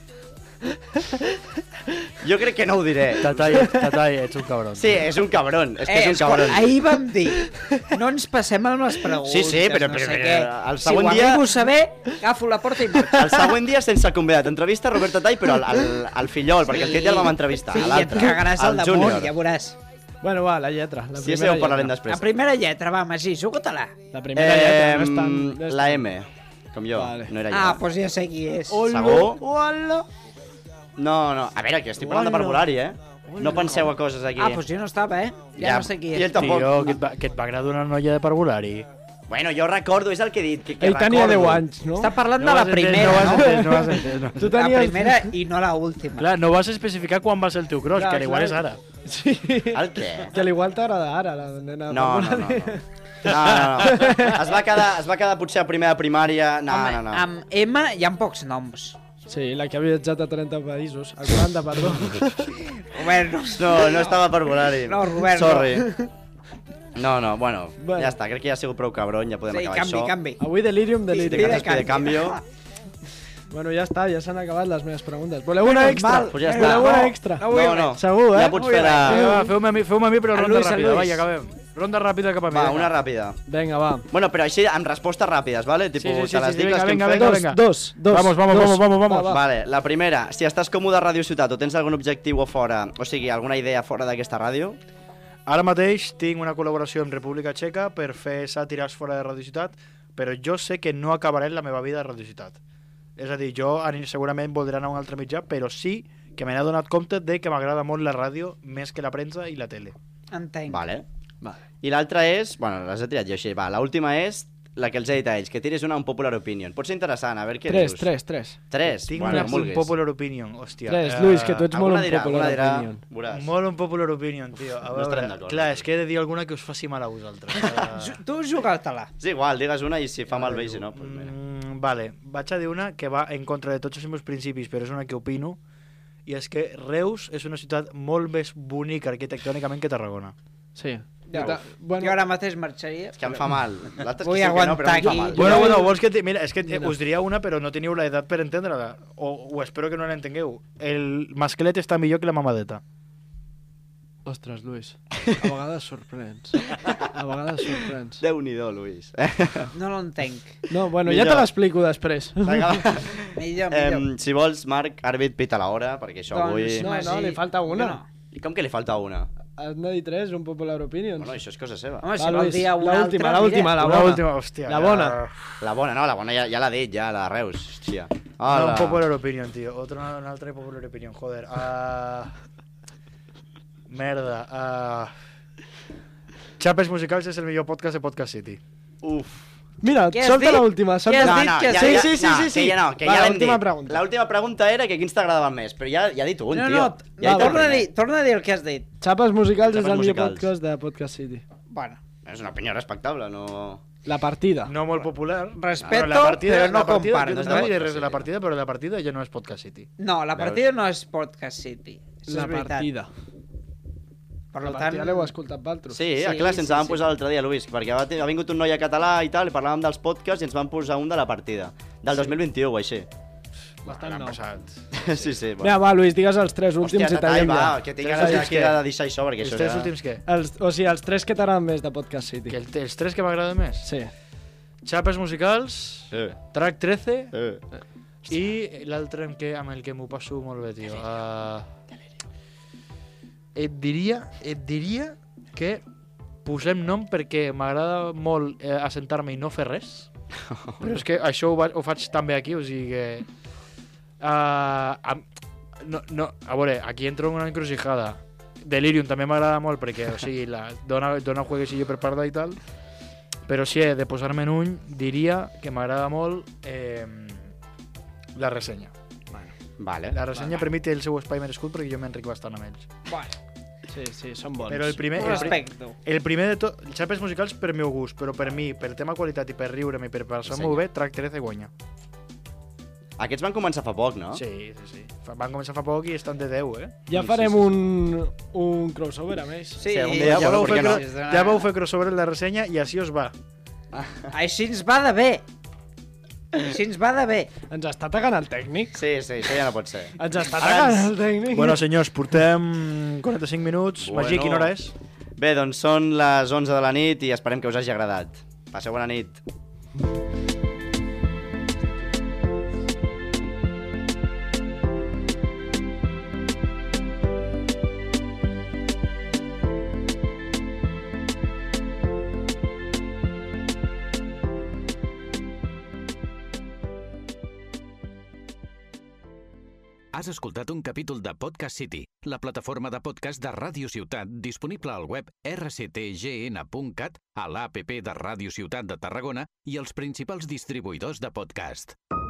Speaker 2: Jo crec que no ho diré.
Speaker 5: Tatai, Tatai, ets un cabron.
Speaker 2: Sí, és un cabron, és que és un
Speaker 3: escolta,
Speaker 2: cabron.
Speaker 3: ahir vam dir, no ens passem amb les preguntes,
Speaker 2: Sí, sí, però-
Speaker 3: no
Speaker 2: però-
Speaker 3: sé
Speaker 2: però
Speaker 3: què.
Speaker 2: el
Speaker 3: Si
Speaker 2: següent
Speaker 3: ho
Speaker 2: dia-
Speaker 3: arribo a saber, agafo la porta i marxo.
Speaker 2: El següent dia sense convidat, entrevista a Robert Tatay, però al, al, al fillol, perquè aquest ja el vam entrevistar,
Speaker 3: Sí,
Speaker 2: a
Speaker 3: i et
Speaker 2: l'altre,
Speaker 3: cagaràs al
Speaker 2: al
Speaker 3: damunt,
Speaker 2: júnior.
Speaker 3: ja veuràs.
Speaker 4: Bueno, va, la lletra. La
Speaker 2: Si això
Speaker 4: primera
Speaker 2: ho parlarem
Speaker 4: lletra.
Speaker 3: La
Speaker 2: després.
Speaker 3: primera lletra, va, Magí, juga-te-la.
Speaker 4: La primera lletra no és tan...
Speaker 2: Eh,
Speaker 4: No és
Speaker 2: la
Speaker 4: tan-
Speaker 2: M, com jo,
Speaker 4: Vale.
Speaker 2: no era jo.
Speaker 3: Ah, doncs pues ja sé qui és.
Speaker 4: Hola,
Speaker 2: Segur?
Speaker 4: hola.
Speaker 2: No, no, a veure, que estic parlant de
Speaker 4: Hola.
Speaker 2: parvulari, eh? No penseu a coses aquí.
Speaker 3: Ah, doncs jo no estava, eh? Ja,
Speaker 2: Ja,
Speaker 3: no sé qui
Speaker 2: i
Speaker 3: és.
Speaker 2: ell tampoc.
Speaker 5: Tio, que et, va, que et va agradar una noia de parvulari.
Speaker 2: Bueno, jo recordo, és el que he dit, que, que
Speaker 4: Ell tenia
Speaker 2: recordo.
Speaker 4: deu anys, no?
Speaker 3: Està parlant
Speaker 5: No
Speaker 3: de la
Speaker 5: vas entendre,
Speaker 3: primera,
Speaker 5: no vas
Speaker 3: no?
Speaker 5: entendre, no vas entendre, no.
Speaker 4: Tu
Speaker 3: La
Speaker 4: tenies...
Speaker 3: primera i no la última.
Speaker 5: Clar, no vas especificar quan va ser el teu crush,
Speaker 4: Clar,
Speaker 5: que igual és
Speaker 4: clar.
Speaker 5: ara.
Speaker 4: Sí.
Speaker 2: El què?
Speaker 4: Que al igual t'agrada ara, la nena.
Speaker 2: No, no, no, no. No, no, no. Es va quedar, es va quedar potser a primer de primària... No,
Speaker 3: Home,
Speaker 2: no, no.
Speaker 3: amb M hi ha pocs noms.
Speaker 4: Sí, la que ha viatjat a trenta països. A quaranta, perdó.
Speaker 3: Robert, no.
Speaker 2: No, no estava per volari.
Speaker 3: No, Robert, no.
Speaker 2: Sorry. No, no, bueno,
Speaker 4: Bueno.
Speaker 2: ja està, crec que ja ha sigut prou cabron, ja podem
Speaker 3: Sí,
Speaker 2: acabar
Speaker 3: canvi,
Speaker 2: això.
Speaker 3: canvi.
Speaker 4: Avui delirium, delirium.
Speaker 3: Sí,
Speaker 2: Gracias, pide cambio.
Speaker 4: Bueno, ja està, ja s'han acabat les meves preguntes. Voleu una extra?
Speaker 3: Mal.
Speaker 2: Pues ja està.
Speaker 4: Voleu una
Speaker 3: No,
Speaker 4: extra?
Speaker 3: no vull
Speaker 2: No,
Speaker 3: res.
Speaker 2: no.
Speaker 4: Segur, eh?
Speaker 2: Ja pots
Speaker 3: Ui,
Speaker 2: fer la...
Speaker 5: Vinga, va, feu-me a mi, feu a mi, però
Speaker 3: A
Speaker 5: ronda
Speaker 3: Luis, a
Speaker 5: ràpida,
Speaker 3: Luis.
Speaker 5: va, i acabem. Ronda ràpida cap a mi.
Speaker 2: Va,
Speaker 5: vinga.
Speaker 2: una ràpida.
Speaker 4: Vinga, va.
Speaker 2: Bueno, però així amb respostes ràpides, ¿vale? Tipo,
Speaker 5: Sí, sí, sí,
Speaker 2: te les
Speaker 5: sí,
Speaker 2: dic
Speaker 5: vinga,
Speaker 2: les que hem
Speaker 5: vinga,
Speaker 2: fet.
Speaker 5: vinga,
Speaker 4: Dos,
Speaker 5: vinga.
Speaker 4: dos, dos.
Speaker 5: Vamos, vamos,
Speaker 4: dos.
Speaker 5: vamos, vamos, vamos.
Speaker 4: Va, va.
Speaker 2: Vale, la primera, si estàs còmode a Ràdio Ciutat o tens algun objectiu a fora, o sigui, alguna idea fora d'aquesta ràdio,
Speaker 5: Ara mateix tinc una col·laboració amb República Txeca per fer sàtires fora de Radio Ciutat, però jo sé que no acabaré la meva vida a Radio Ciutat. És a dir, jo ani- segurament voldré anar a un altre mitjà, però sí que me n'he donat compte de que m'agrada molt la ràdio més que la premsa i la tele.
Speaker 3: Entenc.
Speaker 2: vale.
Speaker 4: Vale.
Speaker 2: I l'altra és, bueno, les he triat jo així, va, l'última és la que els he dit a ells, que tiris una un popular opinion. Pot ser interessant, a veure què
Speaker 4: Tres,
Speaker 2: dius.
Speaker 4: tres, tres.
Speaker 2: Tres?
Speaker 5: Tinc
Speaker 2: bueno,
Speaker 5: una
Speaker 2: com
Speaker 5: un
Speaker 2: vulguis.
Speaker 5: popular opinion, hòstia.
Speaker 4: Tres,
Speaker 5: Eh,
Speaker 4: Luis, que tu ets molt
Speaker 2: Alguna
Speaker 4: un
Speaker 2: dirà,
Speaker 4: popular
Speaker 2: alguna dirà,
Speaker 4: opinion.
Speaker 2: veuràs.
Speaker 5: Molt un popular opinion, tio. A
Speaker 2: No
Speaker 5: veure,
Speaker 2: estarem d'acord.
Speaker 5: clar, és que he de dir alguna que us faci mal a vosaltres.
Speaker 3: Ju-
Speaker 5: Eh,
Speaker 3: Tu juga-te-la.
Speaker 2: És igual, digues una i si fa mal bé i si no, pues mira.
Speaker 5: Mm, vale, vaig a dir una que va en contra de tots els meus principis, però és una que opino, i és que Reus és una ciutat molt més bonica arquitectònicament que Tarragona.
Speaker 4: Sí.
Speaker 3: Ja,
Speaker 4: Jo ta- bueno,
Speaker 3: jo ara mateix marxaria.
Speaker 2: És que em fa mal. L'altre és
Speaker 3: Vull
Speaker 2: que sí que no, però
Speaker 3: aguantar
Speaker 2: em fa
Speaker 3: aquí.
Speaker 2: mal.
Speaker 5: Bueno, bueno, vols que... Te... Mira, és que
Speaker 4: Mira.
Speaker 5: us diria una, però no teniu l'edat per entendre-la. O, o espero que no l'entengueu. El masclet està millor que la mamadeta.
Speaker 4: Ostres, Luis. A vegades sorprens. A vegades sorprens.
Speaker 2: Déu-n'hi-do, Luis.
Speaker 3: No l'entenc.
Speaker 4: No, bueno, ja
Speaker 2: Millor.
Speaker 4: te l'explico després.
Speaker 2: S'acaba.
Speaker 3: Millor, millor.
Speaker 2: Em, si vols, Marc, àrbit, pita l'hora, perquè això
Speaker 3: Doncs
Speaker 2: avui...
Speaker 4: no,
Speaker 3: Magí,
Speaker 4: li falta una.
Speaker 3: jo no.
Speaker 2: I com que li falta una?
Speaker 4: Has de dir tres, un popular opinion.
Speaker 2: Bueno, això és cosa seva.
Speaker 3: Home, si
Speaker 4: Va,
Speaker 3: vol
Speaker 4: Luis,
Speaker 3: dir una
Speaker 4: l'última,
Speaker 3: altra,
Speaker 4: l'última,
Speaker 3: mira.
Speaker 4: la
Speaker 5: Una
Speaker 4: bona.
Speaker 5: última, hòstia.
Speaker 4: La bona.
Speaker 5: Ja...
Speaker 2: La bona, no, la bona ja, ja l'ha dit, ja, la de Reus. Hòstia.
Speaker 5: No,
Speaker 2: Hola.
Speaker 5: un popular opinion, tío. Otro, una altra popular opinion, joder. Uh... Merda. Uh... Xapes Musicals és el millor podcast de Podcast City.
Speaker 2: Uf.
Speaker 4: Mira,
Speaker 3: Què has
Speaker 4: solta
Speaker 3: dit?
Speaker 4: l'última.
Speaker 3: Què
Speaker 4: Solta...
Speaker 3: has
Speaker 2: No,
Speaker 3: dit
Speaker 2: no,
Speaker 3: que
Speaker 2: ja,
Speaker 3: sí,
Speaker 2: ja,
Speaker 4: sí, sí,
Speaker 2: no,
Speaker 4: sí, sí.
Speaker 2: Que ja no, que
Speaker 4: Va,
Speaker 2: ja l'hem
Speaker 4: l'última
Speaker 2: dit.
Speaker 4: pregunta.
Speaker 2: L'última pregunta era que quins t'agradava més, però ja, ja ha dit un,
Speaker 3: No,
Speaker 2: tio.
Speaker 3: no,
Speaker 2: ja
Speaker 3: no,
Speaker 2: ha dit el
Speaker 3: torna, a
Speaker 2: primer.
Speaker 3: dir, torna a dir el que has dit.
Speaker 4: Xapes Musicals és
Speaker 2: Xapes
Speaker 4: el millor
Speaker 2: musicals.
Speaker 4: podcast de Podcast City.
Speaker 3: Bueno,
Speaker 2: És una opinió respectable, no...
Speaker 4: La partida.
Speaker 5: No molt popular.
Speaker 3: Respeto,
Speaker 5: la partida,
Speaker 3: però no
Speaker 5: la partida,
Speaker 3: comparto,
Speaker 5: Jo no
Speaker 2: eh?
Speaker 5: diré res de la partida, però la partida ja no és Podcast City.
Speaker 3: no, la partida no és Podcast City. Això
Speaker 4: La
Speaker 3: és veritat.
Speaker 4: partida.
Speaker 3: Per
Speaker 4: La
Speaker 3: tant...
Speaker 4: partida l'heu escoltat vosaltres?
Speaker 2: Sí,
Speaker 3: Sí,
Speaker 2: a classe ens
Speaker 3: sí,
Speaker 2: van
Speaker 3: sí.
Speaker 2: posar l'altre dia, Luis, perquè ha, ha vingut un noi a català i tal, i parlàvem dels podcasts i ens van posar un de la partida. Del dos mil vint-i-u o així.
Speaker 4: Bastant
Speaker 5: L'han
Speaker 4: nou.
Speaker 5: passat.
Speaker 2: Sí, sí.
Speaker 4: Vinga, va, Luis, digues els tres últims
Speaker 2: Hòstia,
Speaker 4: i tallem
Speaker 2: va,
Speaker 4: ja.
Speaker 2: que tinc
Speaker 5: Tres
Speaker 2: ganes
Speaker 5: últims
Speaker 2: aquí
Speaker 5: què?
Speaker 2: de deixar això, perquè
Speaker 5: Els
Speaker 2: això
Speaker 5: tres
Speaker 2: ja...
Speaker 5: últims què?
Speaker 4: Els, o sigui, els tres que t'agraden més de Podcast City.
Speaker 5: Que el, els tres que m'agraden més?
Speaker 4: Sí.
Speaker 5: Xapes musicals,
Speaker 2: Eh,
Speaker 5: Track trece
Speaker 2: eh.
Speaker 5: i l'altre amb, què- amb el que m'ho passo molt bé, tio. Uh, et diria, et diria que posem nom perquè m'agrada molt eh, assentar-me i no fer res. Però és que això ho, va, ho faig també aquí, o sigui que... Uh, am, no, no, a veure, aquí entro en una encrucijada. Delirium també m'agrada molt perquè, o sigui, la, dona, dona jueguecillo per part i tal, però si he de posar-me en un, diria que m'agrada molt eh, la ressenya.
Speaker 2: Vale.
Speaker 5: La ressenya per mi té el seu espai merescut perquè jo m'enric bastant amb ells.
Speaker 3: Bueno,
Speaker 4: Sí, sí, són bons.
Speaker 5: Però el primer,
Speaker 3: un
Speaker 5: el, pri-
Speaker 3: respecte.
Speaker 5: el primer de tot, els xapes musicals per meu gust, però per mi, per tema qualitat i per riure'm i per passar-m'ho bé, Track trece guanya.
Speaker 2: Aquests van començar fa poc, no?
Speaker 5: Sí, sí, sí. Fa- Van començar fa poc i estan de deu, eh?
Speaker 4: Ja
Speaker 2: Sí,
Speaker 4: farem
Speaker 2: sí, sí.
Speaker 4: un, un crossover amb ells.
Speaker 3: Sí,
Speaker 2: Sí, algun
Speaker 5: Ja,
Speaker 2: dia,
Speaker 5: ja,
Speaker 2: bueno,
Speaker 5: vau
Speaker 2: per
Speaker 5: fer,
Speaker 2: què no?
Speaker 5: cro- ja vau fer crossover en la ressenya i així us va.
Speaker 3: Així ens va de bé. Així ens va de bé.
Speaker 4: Ens està tagant el tècnic?
Speaker 2: Sí, sí, això ja no pot ser.
Speaker 4: Ens està
Speaker 2: Ara
Speaker 4: tagant
Speaker 2: ens-
Speaker 4: el tècnic?
Speaker 5: Bueno, senyors, portem quaranta-cinc minuts.
Speaker 2: Bueno.
Speaker 5: Magí, quina hora és?
Speaker 2: Bé, doncs són les onze de la nit i esperem que us hagi agradat. Passeu bona nit.
Speaker 1: Has escoltat un capítol de Podcast City, la plataforma de podcast de Ràdio Ciutat disponible al web r c t g n punt cat, a l'A P P de Ràdio Ciutat de Tarragona i els principals distribuïdors de podcast.